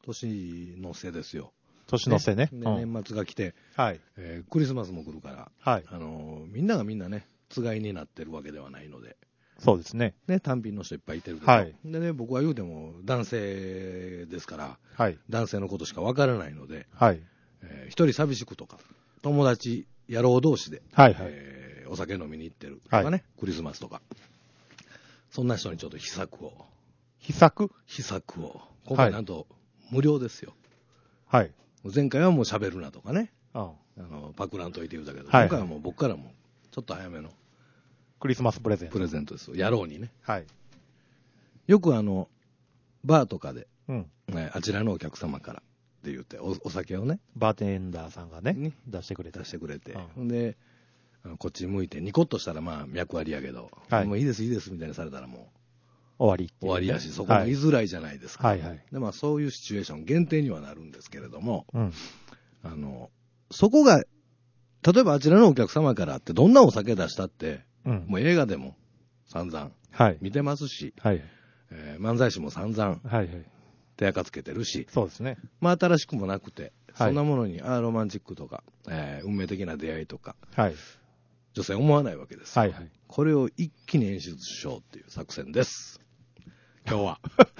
年の瀬ですよ。 年の瀬ね。 で年末が来て、 はい。 クリスマスも来るから、 はい。 みんながみんなね、つがいになってるわけではないので、 そうですね。 ね、単品の人いっぱいいてるけど、 はい。 でね、僕は言うても男性ですから、 はい。 男性のことしかわからないので、 はい。 一人寂しくとか、友達、野郎同士で、 はいはい。 お酒飲みに行ってるとかね、 はいクリスマスとか、そんな人にちょっと秘策を、今回なんと無料ですよ。 はい。 前回はもう喋るなとかね、 うん。 パクらんといて言うたけど、 はい今回はもう僕からもちょっと早めのクリスマスプレゼント。 プレゼントですよ。野郎にね。 はい。 よくバーとかで、 うん。 あちらのお客様からって言って、お酒をね、 バーテンダーさんがね、出してくれて。 出してくれて、 うんで、こっち向いてニコッとしたらまあ脈ありやけど、 はいもういいですいいですみたいにされたらも終わりってういうね終わりやし、そこも言いづらいじゃないですか。 はいはい。 でまあそういうシチュエーション限定にはなるんですけれども、 うん。 そこが、例えばあちらのお客様からってどんなお酒出したって、 うん。 もう映画でも散々 はい。 見てますし、 はい。 漫才師も散々 はいはい。 手垢つけてるし、 そうですね。 まあ新しくもなくて、 はいそんなものにロマンチックとか、運命的な出会いとか、 はい。 女性思わないわけですよ。 はいはい。 これを一気に演出しようっていう作戦です。今日は。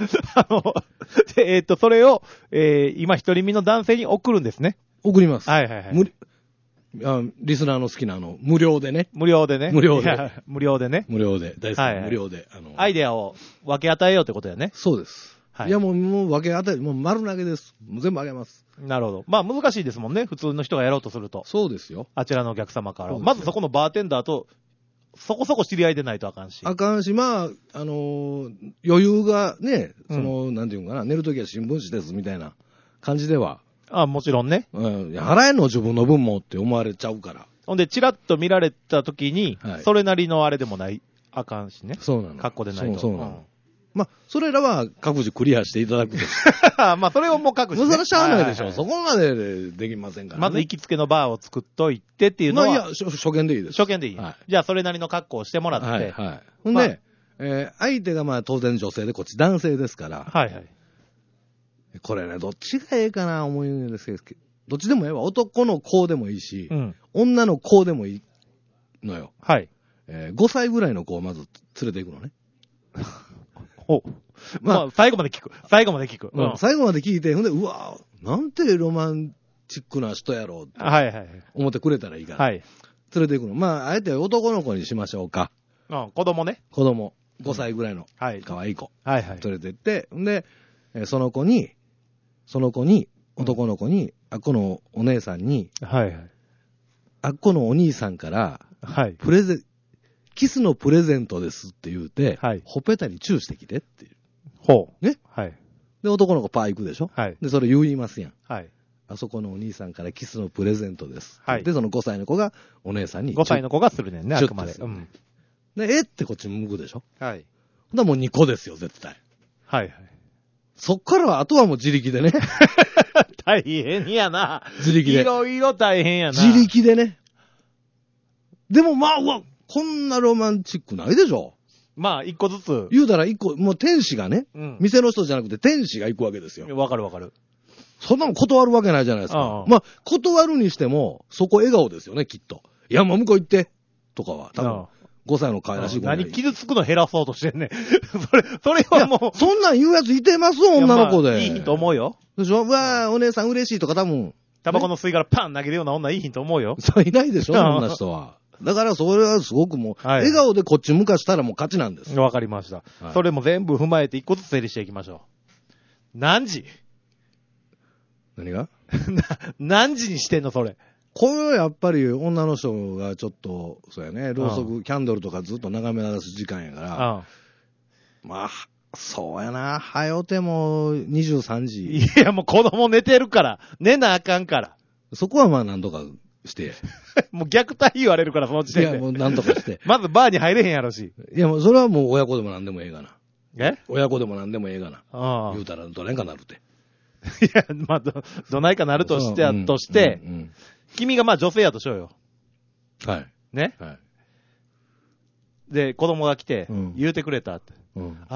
それを、今一人身の男性に送るんですね。 送ります。 はいはいはい。 リスナーの好きな無料でね。 無料でね。 無料でいや無料でね。 無料で。大好き、 はいはい無料で。 アイデアを分け与えようってことだよね。 そうです。 はいいやもう分け与え、もう丸投げです。もう全部あげます。 なるほど。まあ難しいですもんね。普通の人がやろうとすると。 そうですよ。 あちらのお客様から。 そうですよまずそこのバーテンダーと、そこそこ知り合いでないとあかんし。 あかんし、まあ、余裕がね、なんていうのかな、寝るときは新聞紙ですみたいな感じでは、 もちろんね。 払えんの自分の分もって思われちゃうから。 ほんで、チラッと見られた時に、 はいそれなりのあれでもない、あかんしね。 そうなの。 格好でないと。 そうなの。まあ、それらは各自クリアしていただくと。 まあ、それをもう各自、ね。 それはしゃあないでしょ。 はいはいはいそこまでできませんから、ね。 まず行きつけのバーを作っといてっていうのは。 まあ、いや、初見でいいです。 初見でいい。 はい、 じゃあ、それなりの格好をしてもらって。 はい、はい。ほんで、相手がまあ当然女性で、こっち男性ですから。 はいはい。 これね、どっちがええかな思うんですけど、どっちでもええわ。男の子でもいいし、女の子でもいいのよ。 はい。 5歳ぐらいの子をまず連れて行くのね。 ほう。まあ、最後まで聞く。最後まで聞く。 最後まで聞いて、ほんで、うわなんてロマンチックな人やろうってはいはい。 思ってくれたらいいから。はい。連れて行くの。まあ、あえて男の子にしましょうか。 子供ね。 子供。5歳ぐらいの。 はい。 可愛い子。 はいはい。 連れて行って、んで、その子に、男の子に、あっこのお姉さんに、 はいはい。 あっこのお兄さんから、 はい。 キスのプレゼントですって言うて、 はい。 ほっぺたにチューしてきてっていう。 ほう。 ね。 はい。 で、男の子パー行くでしょ。 はい。 で、それ言いますやん。 はい。 あそこのお兄さんからキスのプレゼントです。 はい。 で、その5歳の子がお姉さんに。 5歳の子がするねんね、あくまで。 うん。で、ってこっち向くでしょ。 はい。 ほんだもう2個ですよ、絶対。 はいはい。 そっからは、あとはもう自力でね。 大変やな。 自力で。 いろいろ大変やな。 自力でね。でもまあ、こんなロマンチックないでしょ。 まあ、1個ずつ。 言うたら1個、もう天使がね、店の人じゃなくて天使が行くわけですよ。 わかるわかる。 そんなの断るわけないじゃないですか。まあ、断るにしても、そこ笑顔ですよね、きっと。いや、もう向こう行って、とかは、多分。5歳の可愛らしい子何傷つくの減らそうとしてんねん。それはもう。 そんなん言うやついてます女の子で。 いいと思うよ。 でしょ。うわお姉さん嬉しいとか多分。 タバコの吸い殻パン投げるような女いいと思うよ。 そういないでしょ、そんな人は。だからそれはすごくもう、笑顔でこっち向かしたらもう勝ちなんです。 わかりました。それも全部踏まえて一個ずつ整理していきましょう。何時何が何時にしてんのそれ。 これはやっぱり女の人がちょっと、そうやね、ろうそく、キャンドルとかずっと眺め流す時間やから、まあ、そうやな、はよても23時。 いや、もう子供寝てるから、寝なあかんから。 そこはまあなんとかして。 もう虐待言われるから、その時点で。 いや、もうなんとかして。 まずバーに入れへんやろし。 いや、もうそれはもう親子でもなんでもええがな。 え親子でもなんでもええがな。言うたらどれんかなるって。 いや、まあ、どないかなるとして、君がまあ女性やとしようよ。 はい。 ね。はい。で、子供が来て、言うてくれたって。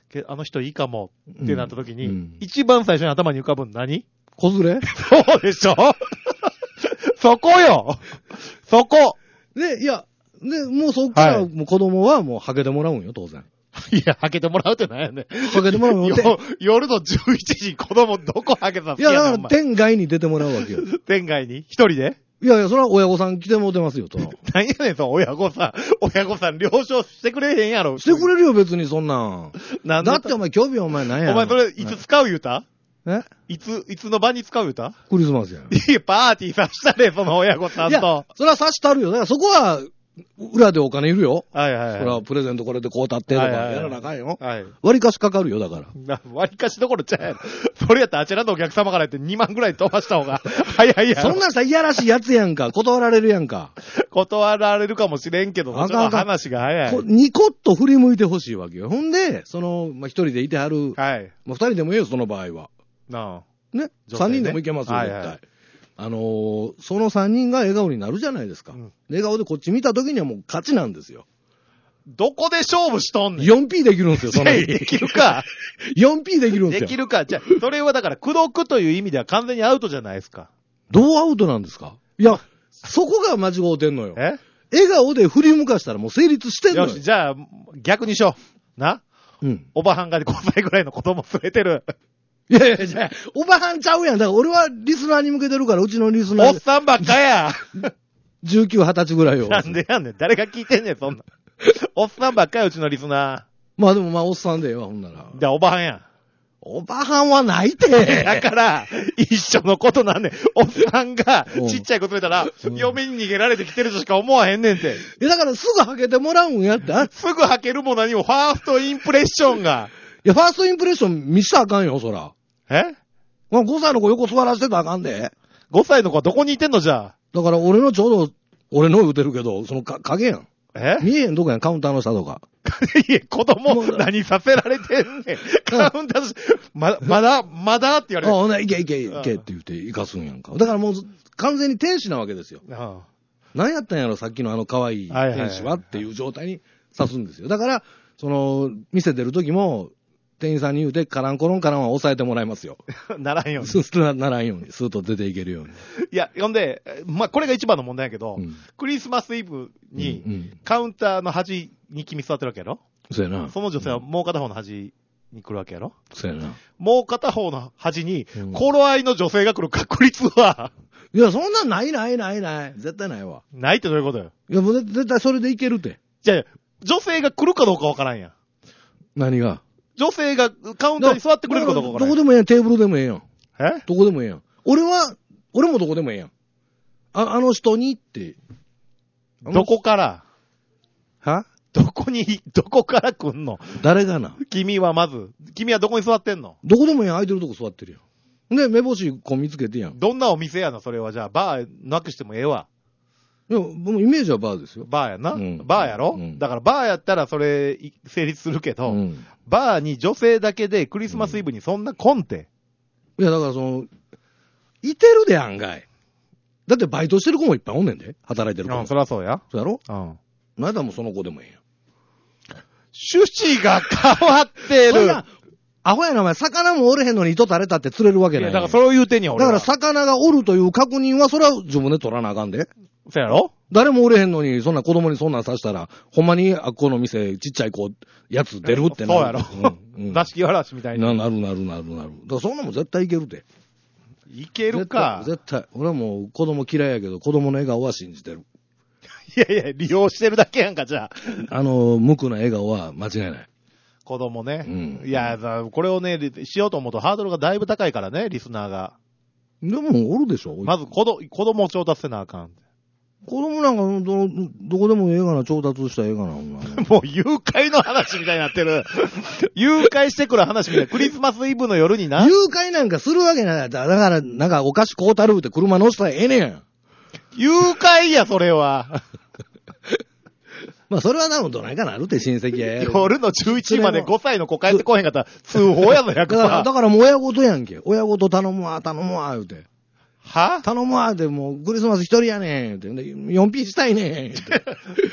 あの人いいかもってなった時に、 うん、 一番最初に頭に浮かぶの何？ 子連れそうでしょそこよそこで、いや、で、もうそっから、もう子供はもうハゲてもらうんよ、当然。 いや、ハゲてもらうってなんやねん。 ハゲてもらうよ。 夜の11時子供どこハゲさせいや、だから天外に出てもらうわけよ。 天外に一人でいやいや、それは親御さん来てもうてますよ、と。 何やねん、その親御さん了承してくれへんやろ。 してくれるよ、別にそんなん。 なんでだってお前、興味お前なんや。 お前それ、いつ使う言うた？ えいつの場に使う言うた？ クリスマスやん。 いや、パーティーさしたれ、その親御さんいやと。、 それはさしたるよ。だからそこは、裏でお金いるよ。 はいはいはい。 それはプレゼントこれでこうたってとかやらなあかんよ。 はい。 割りかしかかるよ、だから。 割りかしどころちゃうやろ。それやったらあちらのお客様から言って2万ぐらい飛ばした方が早いやろ。 そんなんさ、いやらしいやつやんか。断られるやんか。 断られるかもしれんけど、 あかんあかん話が早い。 ニコッと振り向いてほしいわけよ。ほんで、まあ、一人でいてはる。 はい。 まあ、二人でもいいよ、その場合は。 なあ。 ね。 女性ね三人でもいけますよ、絶対。 はいはいその三人が笑顔になるじゃないですか。 うん、 笑顔でこっち見た時にはもう勝ちなんですよ。 どこで勝負しとんねん。 4P できるんですよ、その。 できるか。 4P できるんですよ。 できるか。じゃあ、それはだから、口説くという意味では完全にアウトじゃないですか。 どうアウトなんですか？いや、そこが間違うてんのよ。 え？ 笑顔で振り向かしたらもう成立してんのよ。 よし、じゃあ、逆にしよう。な？ うん。 おばはんが5歳ぐらいの子供連れてる。 いやいや、じゃあ、おばはんちゃうやん。だから俺はリスナーに向けてるから、うちのリスナー。 おっさんばっかや。 19、20歳ぐらいを。 なんでやねん。誰が聞いてんねん、そんな。おっさんばっかや、うちのリスナまあでもまあ、おっさんでええわ、ほんなら。 ー。じゃあ、おばはんや。 おばはんはないて。 だから、一緒のことなんねん。おっさんがうん、 ちっちゃい子連れたら、嫁に逃げられてきてるとしか思わへんねんて。 いや、だからすぐはけてもらうんやって。 すぐ履けるも何も、ファーストインプレッションが。 いや、ファーストインプレッション見したらあかんよ、そら。 え 5歳の子横座らせてたらあかんで。 5歳の子はどこにいてんのじゃあ。 だから俺のちょうど、俺の言うてるけど、その影やん。 え見えへんとこやん、カウンターの下とか。 いや、子供何させられてんねん。カウンターし、まだって言われる。 あ、ほな、いけって言って行かすんやんか。だからもう、完全に天使なわけですよ。 あ何やったんやろ、さっきの可愛い天使はっていう状態にさすんですよ。だから、店出る時も、店員さんに言うて、カランコロンカランは抑えてもらいますよ。 ならんように。 ならんように、スーッと出ていけるように。 いや、ほんで、まあ、これが一番の問題やけど、 うん、 クリスマスイブに、 うん、 カウンターの端に君座ってるわけやろ？ そうやな。 その女性はもう片方の端に来るわけやろ？ そうやな。 もう片方の端に、頃合いの女性が来る確率は、 いや、そんなんない。絶対ないわ。 ないってどういうことよ。 いや、もう絶対それでいけるって。 じゃあ、女性が来るかどうかわからんやん。 何が？ 女性がカウンターに座ってくれるかどうかわからんやん。 どこでもええやん、テーブルでもええやん。 え？ どこでもええやん。俺もどこでもええやん。あの人にって。 どこからは？ どこから来んの？ 誰がな？ 君はどこに座ってんの？ どこでもええやん、空いてるとこ座ってるやん。で、目星こう見つけてやん。 どんなお店やな、それは。じゃあ、バーなくしてもええわ。 いや、もうイメージはバーですよ。 バーやな。 うん、 バーやろ、 うん、 だからバーやったらそれ、成立するけど、 うん、 バーに女性だけでクリスマスイブにそんなコンテ。 いや、だからいてるで案外。だってバイトしてる子もいっぱいおんねんで。働いてる子も。 そりゃそうや。 そうやろ？ うん。 なんだもその子でもええやん。 趣旨が変わってる。 アホやな、お前。魚もおれへんのに糸垂れたって釣れるわけない。 いや、だからそれを言うてんや、俺は。 だから魚がおるという確認は、それは自分で取らなあかんで。 そうやろ？ 誰もおれへんのに、そんな子供にそんなんさしたら、ほんまにあっこの店、ちっちゃい子、やつ出るってなる。 そうやろ？座敷わらしみたいな。 なる。だからそんなもん絶対いけるで。 いけるか。 絶対。俺はもう子供嫌いやけど、子供の笑顔は信じてる。 いや、利用してるだけやんか、じゃあ。 無垢な笑顔は間違いない。 子供ね。 うん。 いや、これをね、しようと思うとハードルがだいぶ高いからね、リスナーが。 でも、おるでしょ。 まず子供を調達せなあかん。 子供なんかどこでもええがな、調達したらええがな。 もう誘拐の話みたいになってる。誘拐してくる話みたいな。クリスマスイブの夜にな。 誘拐なんかするわけない。だから、なんかお菓子買うたるって車乗せたらええねん。 誘拐や、それは。 まあ、それはな、どないかなるって親戚や。 夜の11時まで5歳の子帰ってこへんかったら、通報やぞ、100%。 だからもう親事やんけ。親事頼むわ、言うて。 は？ 頼むわ、でもうクリスマス一人やねん。って。4P したいねん。って。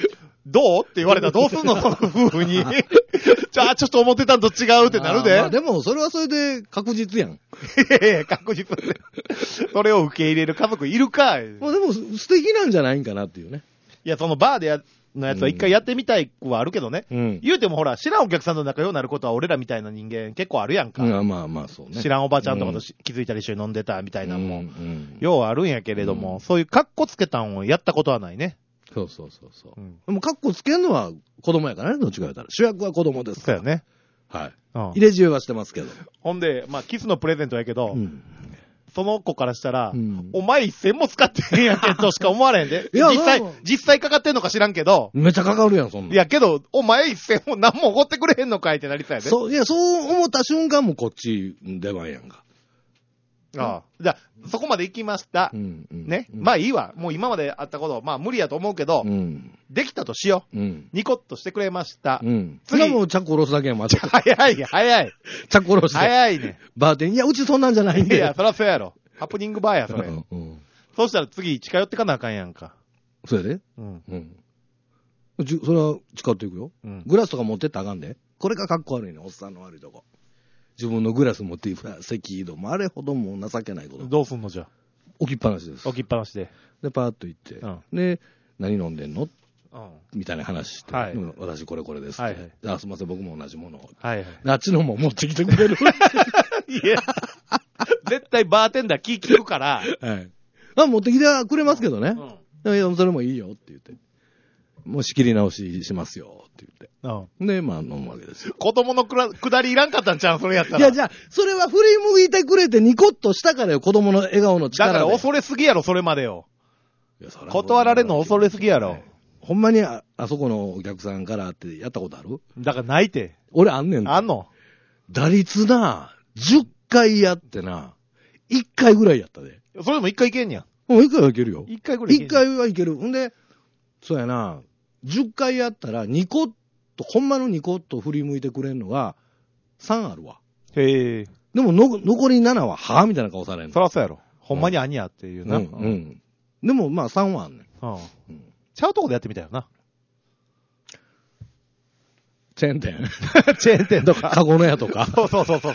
どうって言われたらどうすんのその夫婦に。ちょっと思ってたんと違うってなるで。 まあでも、それはそれで確実やん。 いや確実で。それを受け入れる家族いるか。 まあでも、素敵なんじゃないんかなっていうね。 いや、そのバーでのやつは一回やってみたいはあるけどね。 うん。 言うてもほら、知らんお客さんと仲良くなることは俺らみたいな人間結構あるやんか。 まあそうね。 知らんおばちゃんとかと気づいたり一緒に飲んでたみたいなのも、 ん。 ようあるんやけれども、そういうカッコつけたんをやったことはないね。 そう。でも、カッコつけんのは子供やからね、どっちか言ったら。主役は子供ですから。 そうやね。 はい。 うん。 入れ知恵はしてますけど。 ほんで、まあ、キスのプレゼントやけど、その子からしたら、 うんお前一銭も使ってへんやんけんとしか思われへんで。 いや実際かかってんのか知らんけど、 めっちゃかかるやん、そんなん。 いやけど、お前一銭も何もおごってくれへんのかいってなりそうやで。 そう思った瞬間もこっち出番やんか。 ああ。じゃあ、そこまで行きました。ね。まあいいわ。もう今まであったこと、まあ無理やと思うけど、できたとしよう。ニコッとしてくれました。 次はもうチャック下ろすだけやん、また。 早い。 チャック下ろして。 早いね。 バーテン、いや、うちそんなんじゃないんで。 いや、そらそうやろ。ハプニングバーや、それ。そうしたら次、近寄ってかなあかんやんか。 それでそれは近寄っていくよ。グラスとか持ってったらあかんで。これがかっこ悪いね、おっさんの悪いとこ。自分のグラス持っていく赤色もあれほども情けないこと。 どうすんのじゃあ。 置きっぱなしです。 置きっぱなしで。 で、パーッと行って。で、何飲んでんのみたいな話して。私これです。すいません、僕も同じものを。あっちのも持ってきてくれる。 いや、絶対バーテンダー聞くから。 持ってきてくれますけどね。いや、それもいいよって言って。もう仕切り直ししますよって言って。で、まあ飲むわけですよ。 子供のくだりいらんかったんちゃうそれやったら。 いや、じゃあ、それは振り向いてくれてニコッとしたからよ、子供の笑顔の力で。 だから恐れすぎやろ、それまでよ。断られるの恐れすぎやろ。 ほんまにあそこのお客さんからってやったことある？ だからないて。 俺あんねん。 あんの？ 打率な、10回やってな、1回ぐらいやったで。 それでも1回いけんにゃ。 もう1回はいけるよ。 1回ぐらいいける。1回はいける。んで、そうやな、10回やったらニコッと、ほんまのニコッと振り向いてくれんのが3あるわ。 へえ。 でも残り7ははぁみたいな顔されんの。 そらそうやろ。ほんまに兄やっていうな。 でもまあ3はあんねん。 ちゃうとこでやってみたよな。 チェーン店チェーン店とか。 カゴの屋とか。 そう。あ、そう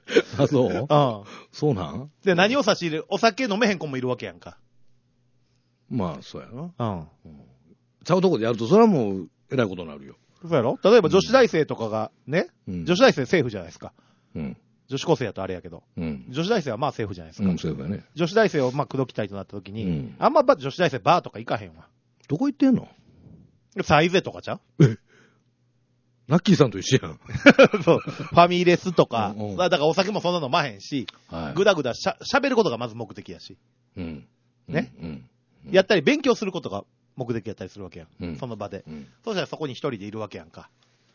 そうなん？ で、何を差し入れる？お酒飲めへん子もいるわけやんか。 まあ、そうやな。ちゃうとこでやると、それはもう、えらいことになるよ。 そうやろ？例えば女子大生とかがね、女子大生セーフじゃないですか。女子高生やとあれやけど。女子大生はまあセーフじゃないですか。 そうだね。 女子大生をまあ口説きたいとなった時に、あんま女子大生バーとか行かへんわ。 どこ行ってんの？ サイゼとかちゃう？ ラッキーさんと一緒やん。 そう。ファミレスとか、だからお酒もそんなの飲まへんし、ぐだぐだ喋ることがまず目的やし。ね。やったり勉強することが目的やったりするわけやん。その場で。そうしたらそこに一人でいるわけやんか。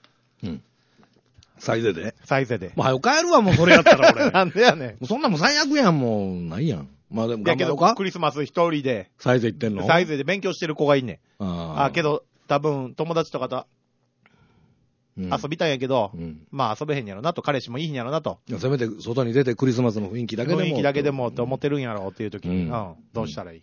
サイゼで？ サイゼで。 もう早く帰るわ、もうそれやったら俺。 なんでやねん。そんなもん最悪やん、もう。ないやん。まあでも頑張ろうか。クリスマス一人で。 サイゼ行ってんの？ サイゼで勉強してる子がいんねん。けど、多分友達とかと、遊びたいんやけど、まあ遊べへんやろなと、彼氏もいいんやろなと。 せめて外に出てクリスマスの雰囲気だけでも。 雰囲気だけでもって思ってるんやろっていう時に、どうしたらいい？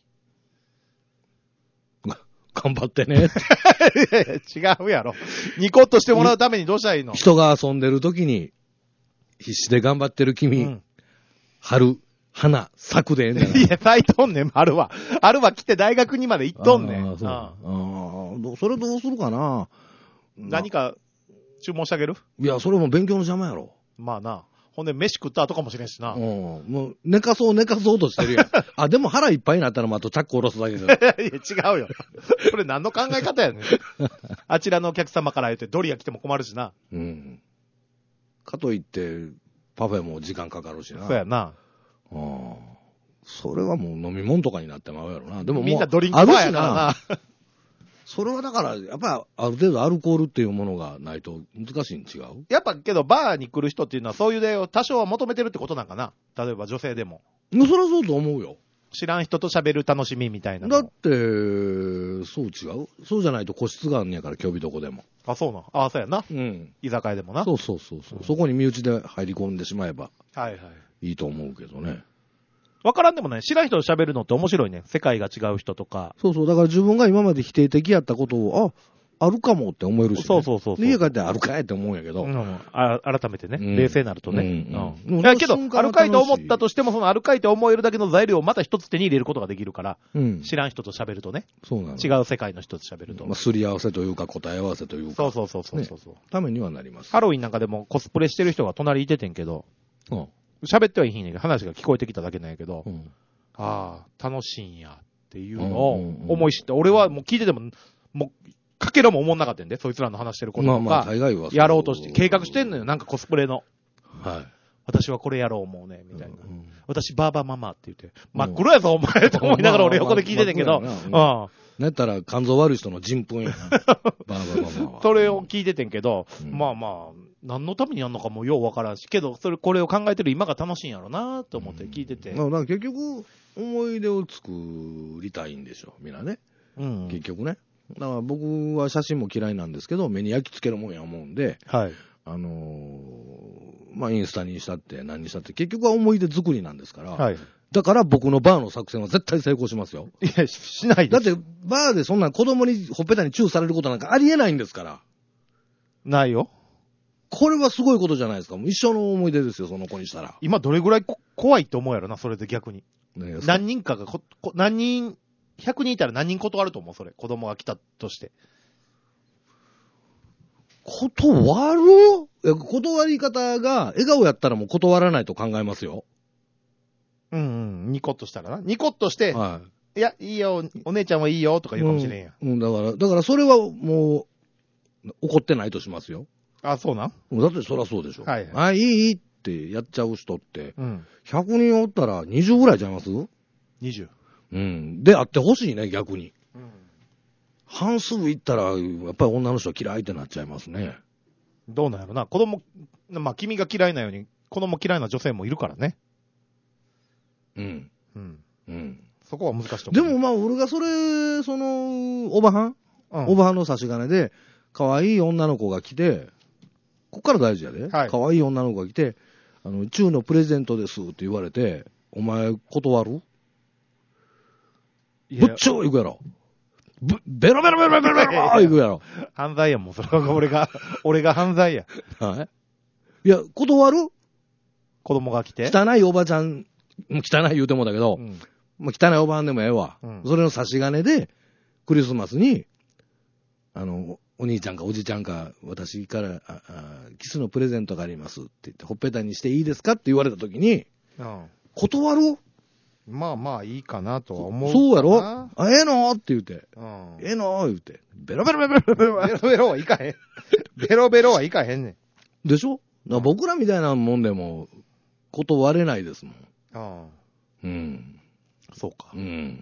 頑張ってね。 違うやろ。ニコッとしてもらうためにどうしたらいいの？ 人が遊んでる時に、必死で頑張ってる君、春、花、咲くでええんだよ。 いや、咲いとんねん、春は。春は来て大学にまで行っとんねん。 それどうするかな？ 何か、注文してあげる？ いや、それも勉強の邪魔やろ。 まあな。ほんで、飯食った後かもしれんしな。 もう、寝かそうとしてるやん。でも腹いっぱいになったら、またチャック下ろすだけだ。 いや、違うよ。これ何の考え方やねん。あちらのお客様から言って、ドリア来ても困るしな。かといって、パフェも時間かかるしな。 そうやな。 それはもう飲み物とかになってまうやろな。でももう、 みんなドリンクバーやからな。 それはだから、やっぱある程度アルコールっていうものがないと難しいに違う？ やっぱけどバーに来る人っていうのはそういう例を多少は求めてるってことなんかな？例えば女性でも。 そりゃそうと思うよ。 知らん人と喋る楽しみみたいな。 だって、そう違う？そうじゃないと個室があんねやから、今日日どこでも。 あ、そうな。あ、そうやな。居酒屋でもな。 そう。そこに身内で入り込んでしまえば。いいと思うけどね。 わからんでもない。知らん人と喋るのって面白いね。世界が違う人とか。 そう。だから自分が今まで否定的やったことを、 あるかもって思えるし、ね。 そうそうそうそう。 家帰ってあるかいって思うんやけど。 改めてね、冷静になるとね。 いやけど、あるかいと思ったとしても、そのあるかいと思えるだけの材料をまた一つ手に入れることができるから、知らん人と喋るとね。 そうなの。 違う世界の人と喋ると。 まあ、すり合わせというか答え合わせというか。 そう。 ためにはなります。 ハロウィンなんかでもコスプレしてる人が隣いててんけど、喋ってはいいんやけど、話が聞こえてきただけなんやけど、ああ、楽しいんやっていうのを思い知って、俺はもう聞いてても、もう、かけらも思んなかったんで、そいつらの話してることとか、やろうとして、計画してんのよ、なんかコスプレの。はい。私はこれやろう思うね、みたいな。私、バーバーママって言って、真っ黒やぞ、お前と思いながら俺横で聞いててんけど、 なんやったら肝臓悪い人の人糞やな。バーバーママは。 それを聞いててんけど、まあまあ、何のためにやんのかもようわからんし、けど、これを考えてる今が楽しいんやろなと思って聞いてて。 だから結局、思い出を作りたいんでしょ、みんなね。結局ね。だから僕は写真も嫌いなんですけど、目に焼き付けるもんや思うんで、 はい。 まあ、インスタにしたって何にしたって、結局は思い出作りなんですから、 はい。 だから僕のバーの作戦は絶対成功しますよ。 いや、しないです。だって、バーでそんな子供にほっぺたにチューされることなんかありえないんですから。 ないよ。 これはすごいことじゃないですか。もう一生の思い出ですよ、その子にしたら。 今どれぐらい怖いって思うやろな、それで逆に。何人かが100人いたら何人断ると思う、それ。子供が来たとして。 断る？断り方が、笑顔やったらもう断らないと考えますよ。 ニコッとしたらな。ニコッとして、はい。いや、いいよ、お姉ちゃんはいいよ、とか言うかもしれんや。 だからそれはもう、怒ってないとしますよ。 あ、そうなん？ だってそらそうでしょ。 はい。 あ、いいってやっちゃう人って、100人おったら20ぐらいちゃいます？ 20。 で、あってほしいね、逆に。半数いったら、やっぱり女の人嫌いってなっちゃいますね。 どうなんやろな。子供、まあ、君が嫌いなように、子供嫌いな女性もいるからね。そこは難しいと思う。でもまあ、俺がおばはん、おばはんの差し金で、可愛い女の子が来て、こっから大事やで。可愛い女の子が来て、チューのプレゼントですって言われて、お前断る？ぶっちょ行くやろ。ベロベロベロベロベロ行くやろ。 犯罪やもん、それは俺が犯罪や。 はい。いや、断る？ 子供が来て。 汚いおばちゃん、汚い言うてもだけど、まあ、汚いおばはんでもええわ。それの差し金で、クリスマスに、お兄ちゃんかおじちゃんか、私からキスのプレゼントがありますって言って、ほっぺたにしていいですかって言われたときに、断る？ まあまあいいかなとは思う。 そうやろ？ええのって言うて。ええの言うて。ベロベロベロベロベロ。 ベロベロはいかへん。ベロベロはいかへんねん。でしょ？僕らみたいなもんでも、断れないですもん。 そうか。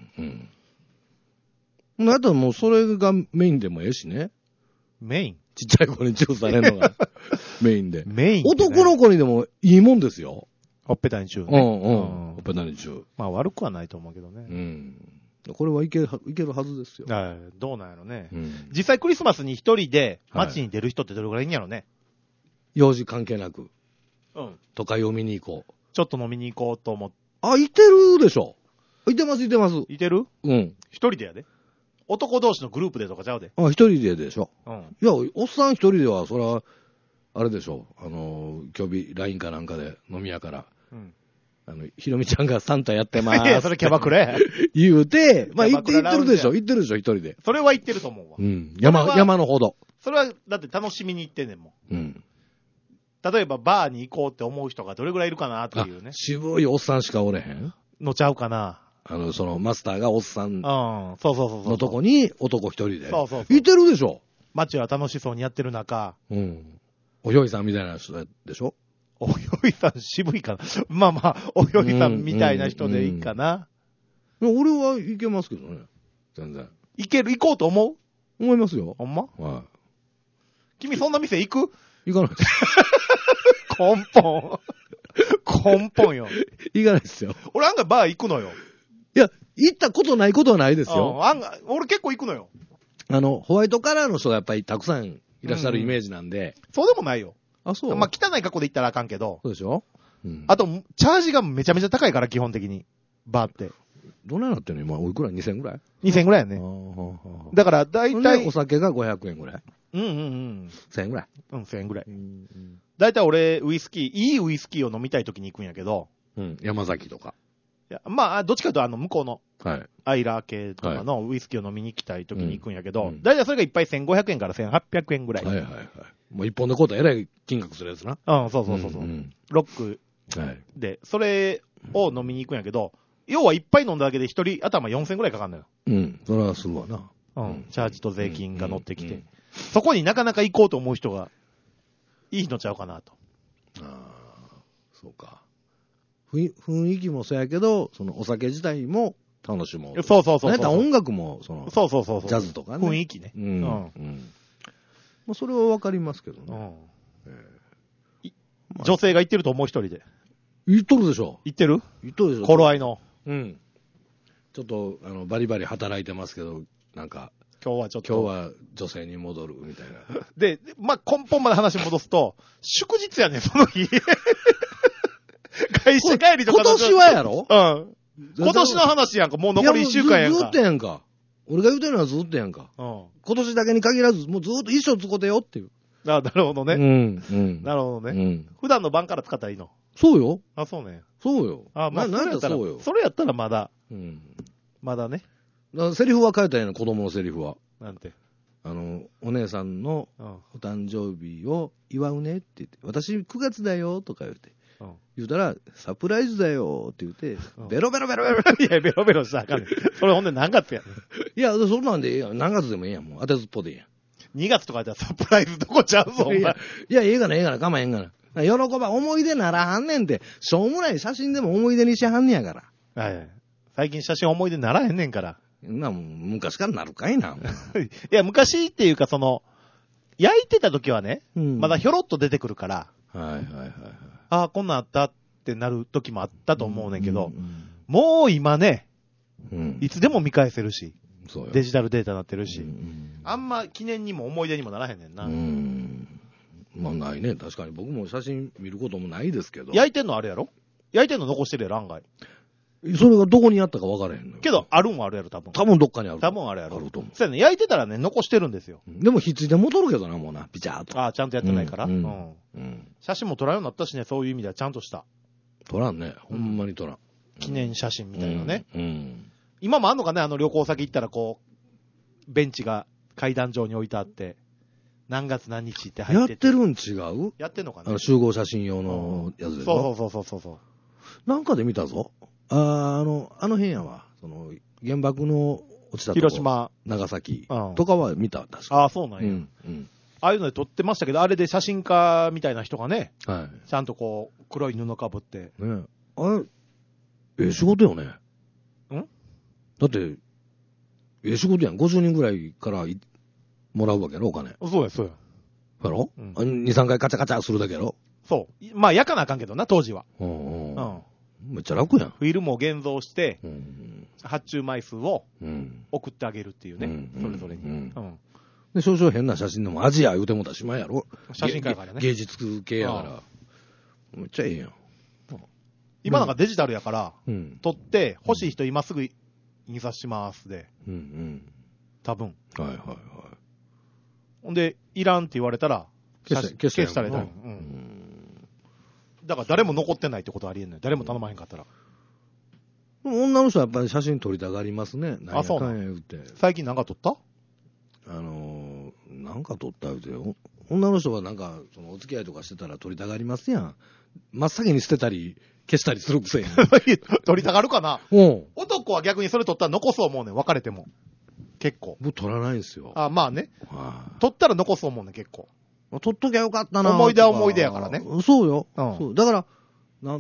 あとはもうそれがメインでもええしね。 メイン？ ちっちゃい子にチューされるのがメインで。 メイン、 男の子にでもいいもんですよ。 ほっぺたにチューね。 ほっぺたにチュー。 まあ悪くはないと思うけどね。 これはいけるはずですよ。 どうなんやろね。実際クリスマスに一人で街に出る人ってどれぐらいいんやろね。 用事関係なく。都会を見に行こう。 ちょっと飲みに行こうと思って。 あ、いてるでしょ。いてます。 いてる？一人でやで。男同士のグループでとかちゃうで。 一人でしょ。いや、おっさん一人では、そら、あれでしょ。今日 LINE かなんかで飲み屋から。ひろみちゃんがサンタやってまーす。 いや、それキャバクラや。 言うて、まあ、行ってるでしょ、一人で。 それは行ってると思うわ。 山のほど。 それは、だって楽しみに行ってんねんもん。例えば、バーに行こうって思う人がどれぐらいいるかなっていうね。 渋いおっさんしかおれへんのちゃうかな。 マスターがおっさんのとこに男一人で。 そう。 いてるでしょ。 街は楽しそうにやってる中。 おひょいさんみたいな人でしょ。 おひょいさん渋いかな。まあまあ、おひょいさんみたいな人でいいかな。 俺はいけますけどね。全然。 行こうと思いますよ。 ほんま？ はい。 君そんな店行く？ 行かないです。 根本よ。 行かないですよ。 俺案外バー行くのよ。 いや、行ったことないことはないですよ。 俺結構行くのよ。 ホワイトカラーの人がやっぱりたくさんいらっしゃるイメージなんで。 そうでもないよ。 あ、そう。 まあ、汚い格好で行ったらあかんけど。 そうでしょ？ あと、チャージがめちゃめちゃ高いから、基本的に。バーって。 どんなになってんの今、おいくら ?2000 ぐらい ?2000 ぐらいやね。だから、だいたい。 お酒が500円ぐらいうんうんうん。 1000円ぐらい 1000円ぐらい。だいたい俺、ウイスキー、いいウイスキーを飲みたい時に行くんやけど。 山崎とか。 いや、まあ、どっちかというと向こうの、 はい。 アイラー系とかのウイスキーを飲みに行きたい時に行くんやけど、だいたいそれがいっぱい1500円から1800円ぐらい。 はいはいはい。もう一本で買うたらえらい金額するやつな。 そうそうそうそう。ロックで、それを飲みに行くんやけど、要はいっぱい飲んだだけで一人頭4000円ぐらいかかんのよ。 それはするわな。 チャージと税金が乗ってきて。そこになかなか行こうと思う人が、いいのちゃうかなと。 そうか。雰囲気もそうやけど、そのお酒自体も楽しもう。 そうそうそう。 なんか音楽も、 そう。 ジャズとかね。 雰囲気ね。 まあそれはわかりますけどね。 女性が言ってると思う一人で。 言っとるでしょ。 言ってる言っとるでしょ。 頃合いの。 ちょっと、バリバリ働いてますけど、なんか、今日は女性に戻るみたいな。 で、まあ、根本まで話戻すと、祝日やねん、その日。会社帰りとか今年はやろ今年の話やんか、もう残り1週間やんか。 ずっとやんか。俺が言うてるのはずっとやんか。今年だけに限らず、もうずっと一生使ってよっていう。 なるほどね。なるほどね。普段の晩から使ったらいいの。 そうよ。 そうね。 そうよ。 まあ、なんだそうよ。それやったらまだ。まだね。 セリフは変えたんやな、子供のセリフは。 なんて。 お姉さんのお誕生日を祝うねって言って、私9月だよとか言って。言うたら、サプライズだよって言って、ベロベロベロベロ。 いや、ベロベロしたらあかんねん。それほんで何月やねん。 いや、そんなんでええやん。何月でもええやん。もう当てずっぽでええやん。 2月とかやったらサプライズどこちゃうぞ、お前。 いや、ええがな、ええがな、構えんがな。喜ば、思い出ならはんねんって、しょうもない写真でも思い出にしはんねやから。 はい。最近写真思い出ならへんねんから。 昔からなるかいな。 いや、昔っていうか焼いてた時はね、まだひょろっと出てくるから。ああ、こんなんあったってなる時もあったと思うねんけど、もう今ね、いつでも見返せるし、デジタルデータになってるし、あんま記念にも思い出にもならへんねんな。 まあないね。確かに僕も写真見ることもないですけど。 焼いてんのあるやろ？焼いてんの残してるやろ、案外。 それがどこにあったか分からへんのよ。 けど、あるんはあるやろ、多分。 多分どっかにある。 多分あるやろ。 あると思う。 そうやね、焼いてたらね、残してるんですよ。 でもひっついて戻るけどな、もうな、ピチャーっと。 ああ、ちゃんとやってないから。写真も撮らんようになったしね、そういう意味ではちゃんとした。 撮らんね。ほんまに撮らん。 記念写真みたいなね。今もあんのかね、旅行先行ったらベンチが階段上に置いてあって、何月何日って入ってて。 やってるん違う？ やってんのかな？ 集合写真用のやつでしょ。 そう。 なんかで見たぞ。あの辺やわ。原爆の落ちたとこ。 広島。 長崎。とかは見た、確か。 ああ、そうなんや。ああいうので撮ってましたけど、あれで写真家みたいな人がね、ちゃんと黒い布かぶって。 ねあれ、仕事よね。だって、仕事やん。50人ぐらいからもらうわけやろ、お金。 そうや。 やろ ?2、3回カチャカチャするだけやろ？ そう。まあ、焼かなあかんけどな、当時は。 めっちゃ楽やん。 フィルムを現像して、発注枚数を送ってあげるっていうね、それぞれに。 で、少々変な写真でもアジア言うてもたしまいやろ？ 写真家やからね。 芸術系やから。めっちゃええやん。 今なんかデジタルやから、撮って、欲しい人今すぐ印刷しますで。多分。ほんで、いらんって言われたら、消したらいい。だから誰も残ってないってことはありえんねん。誰も頼まへんかったら。 女の人はやっぱり写真撮りたがりますね。 あ、そうなん。最近なんか撮った？ なんか撮った言うてよ。女の人はなんか、お付き合いとかしてたら撮りたがりますやん。真っ先に捨てたり、消したりするくせに。 撮りたがるかな？男は逆にそれ撮ったら残そう思うねん。別れても。結構。 僕撮らないんですよ。 まあね。撮ったら残そう思うねん、結構。 撮っときゃよかったな。 思い出は思い出やからね。 そうよ。そう。だから、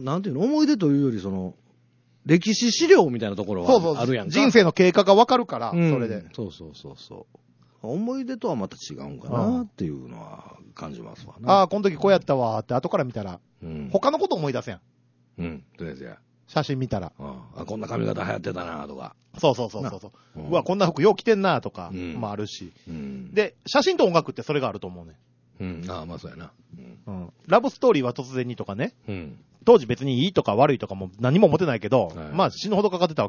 なんていうの、思い出というより歴史資料みたいなところはあるやんか。 人生の経過がわかるから、それで。 そう。思い出とはまた違うんかなっていうのは感じますわな。この時こうやったわって後から見たら、他のこと思い出すやん。とりあえずや。 写真見たら。 こんな髪型流行ってたなとか。 そう。うわ、こんな服よう着てんなとかもあるし。で、写真と音楽ってそれがあると思うね。 まあそうやな。 ラブストーリーは突然にとかね。当時別にいいとか悪いとかも何も思ってないけど、まあ死ぬほどかかってたわけや。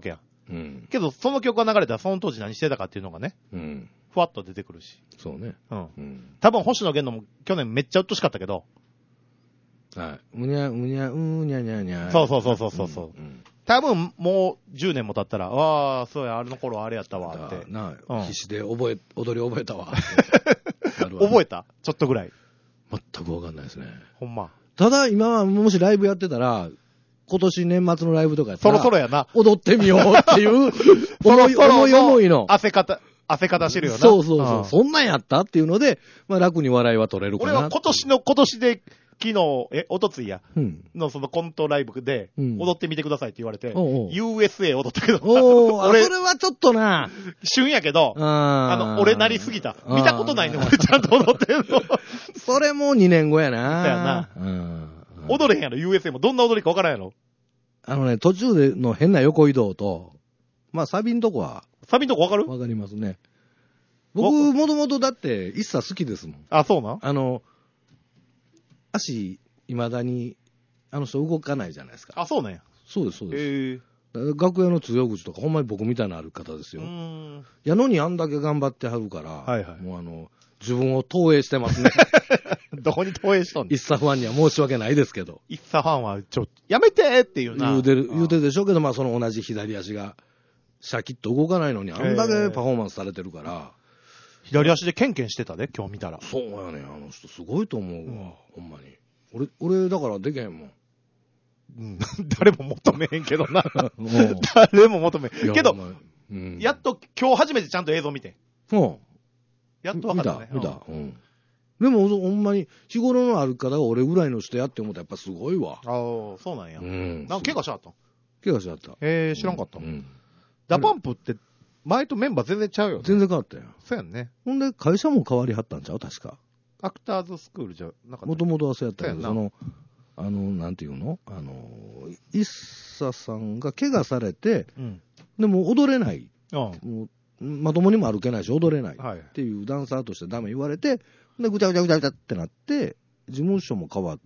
うん。 けど、その曲が流れたらその当時何してたかっていうのがね、 うん。 ふわっと出てくるし。 そうね。 うん。 うん。 多分、星野源のも去年めっちゃうっとしかったけど。 はい。うにゃ、うにゃ、うにゃにゃにゃ。 そう。多分、もう10年も経ったら、ああ、そうや、あれの頃あれやったわ、って。 必死で踊り覚えたわ。 覚えたちょっとぐらい。 全くわかんないですね。 ほんま。 ただ、今はもしライブやってたら、今年年末のライブとかやったら、 そろそろやな。 踊ってみようっていう、思いの。 汗かたしてるよな。 そう。そんなんやったっていうので、まあ楽に笑いは取れるかな。 俺は今年で、昨日、おとついや、のそのコントライブで、踊ってみてくださいって言われて、USA 踊ったけど、 俺、それはちょっとな、 旬やけど、俺なりすぎた。見たことないね、俺ちゃんと踊ってんの。 それも2年後やな。 そうやな。踊れへんやろ、USA も。どんな踊りかわからんやろ。 途中での変な横移動と、まあサビんとこは。 サビんとこわかる？ わかりますね。僕、もともとだって、一茶好きですもん。 あ、そうなん？ 足、未だに、人動かないじゃないですか。 あ、そうね。 そうです。楽屋の通用口とか、ほんまに僕みたいな歩き方ですよ。やのにあんだけ頑張ってはるから、もう自分を投影してますね。 どこに投影しとんの？ 一茶ファンには申し訳ないですけど。 一茶ファンは、やめてっていうな。 言うてるでしょうけど、まあその同じ左足が、シャキッと動かないのに、あんだけパフォーマンスされてるから。 左足でケンケンしてたで、今日見たら。 そうやね、あの人すごいと思うわ、ほんまに。俺だからでけへんもん。 誰も求めへんけどな。誰も求めへん。けど、やっと今日初めてちゃんと映像見て。やっと分かったね。 見た。でも、ほんまに、日頃の歩き方が俺ぐらいの人やって思ったらやっぱすごいわ。 ああ、そうなんや。なんか怪我しちゃった？ 怪我しちゃった。 知らんかった。ダパンプって、前とメンバー全然ちゃうよね。 全然変わったよ。 そうやんね。 ほんで、会社も変わりはったんちゃう確か。 アクターズスクールじゃなかった。 もともとはそうやったけど、なんていうの一茶さんが怪我されて、でも踊れない。まともにも歩けないし踊れないっていうダンサーとしてダメ言われて、で、ぐちゃぐちゃってなって、事務所も変わって、